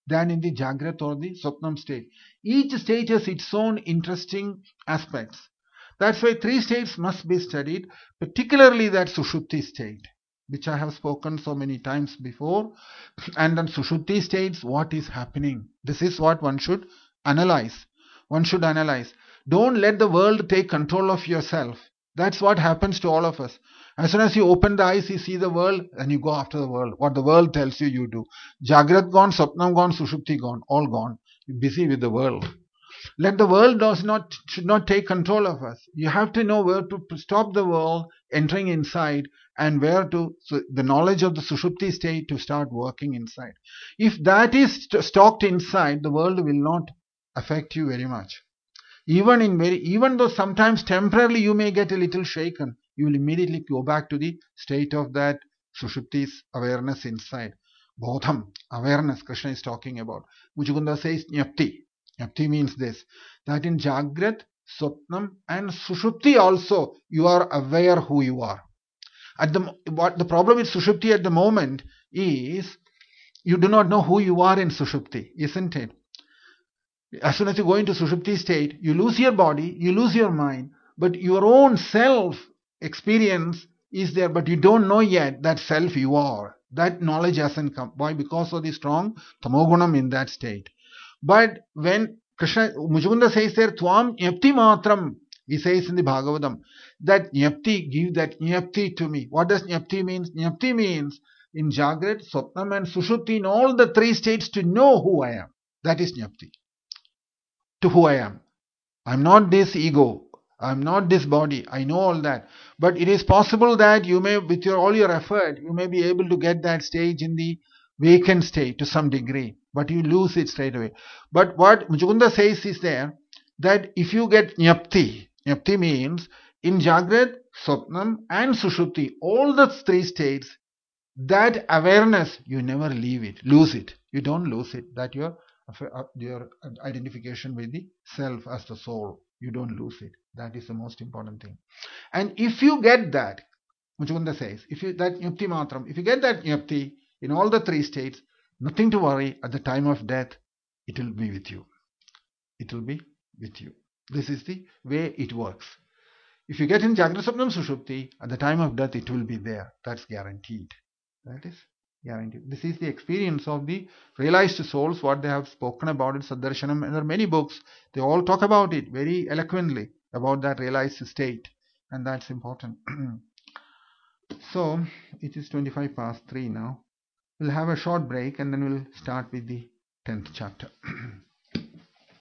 than in the Jagrat or the Swapnam state. Each state has its own interesting aspects. That's why three states must be studied, particularly that Sushupti state, which I have spoken so many times before. And then Sushupti states, what is happening? This is what one should analyze. One should analyze. Don't let the world take control of yourself. That's what happens to all of us. As soon as you open the eyes, you see the world, and you go after the world. What the world tells you, you do. Jagrat gone, Swapnam gone, Sushupti gone, all gone. You're busy with the world. Let the world does not should not take control of us. You have to know where to stop the world entering inside, and where to, so the knowledge of the Sushupti state to start working inside. If that is st- stocked inside, the world will not affect you very much. Even in very, even though sometimes temporarily you may get a little shaken, you will immediately go back to the state of that Sushupti's awareness inside. Bodham, awareness, Krishna is talking about. Mujukunda says Jnapti. Jnapti means this, that in Jagrat, Swapnam and Sushupti also, you are aware who you are. At the, what the problem with Sushupti at the moment is, you do not know who you are in Sushupti, isn't it? As soon as you go into Sushupti state, you lose your body, you lose your mind, but your own self experience is there, but you don't know yet that self you are. That knowledge hasn't come. Why? Because of the strong tamogunam in that state. But when Krishna, Mujukunda says there, Twam Jnapti Matram, he says in the Bhagavatam, that Jnapti, give that Jnapti to me. What does Jnapti mean? Jnapti means in Jagrat, Swapnam and Sushupti, in all the three states, to know who I am. That is Jnapti. To who I am. I'm not this ego. I'm not this body. I know all that. But it is possible that you may, with your all your effort, you may be able to get that stage in the vacant state to some degree. But you lose it straight away. But what Mujukunda says is there, that if you get Jnapti, Jnapti means in Jagrat, Swapnam and Sushupti, all the three states, that awareness, you never leave it, lose it. You don't lose it. That your your identification with the self as the soul, you don't lose it. That is the most important thing. And if you get that, Mujukunda says, if you that Jnapti Matram, if you get that Jnapti in all the three states, nothing to worry. At the time of death, it will be with you. It will be with you. This is the way it works. If you get in Jagrat, Swapnam, Sushupti, at the time of death, it will be there. That's guaranteed. That is guaranteed. This is the experience of the realized souls, what they have spoken about in Saddarshanam, and there are many books. They all talk about it very eloquently, about that realized state, and that's important. So, it is twenty-five past three now. We'll have a short break and then we'll start with the tenth chapter.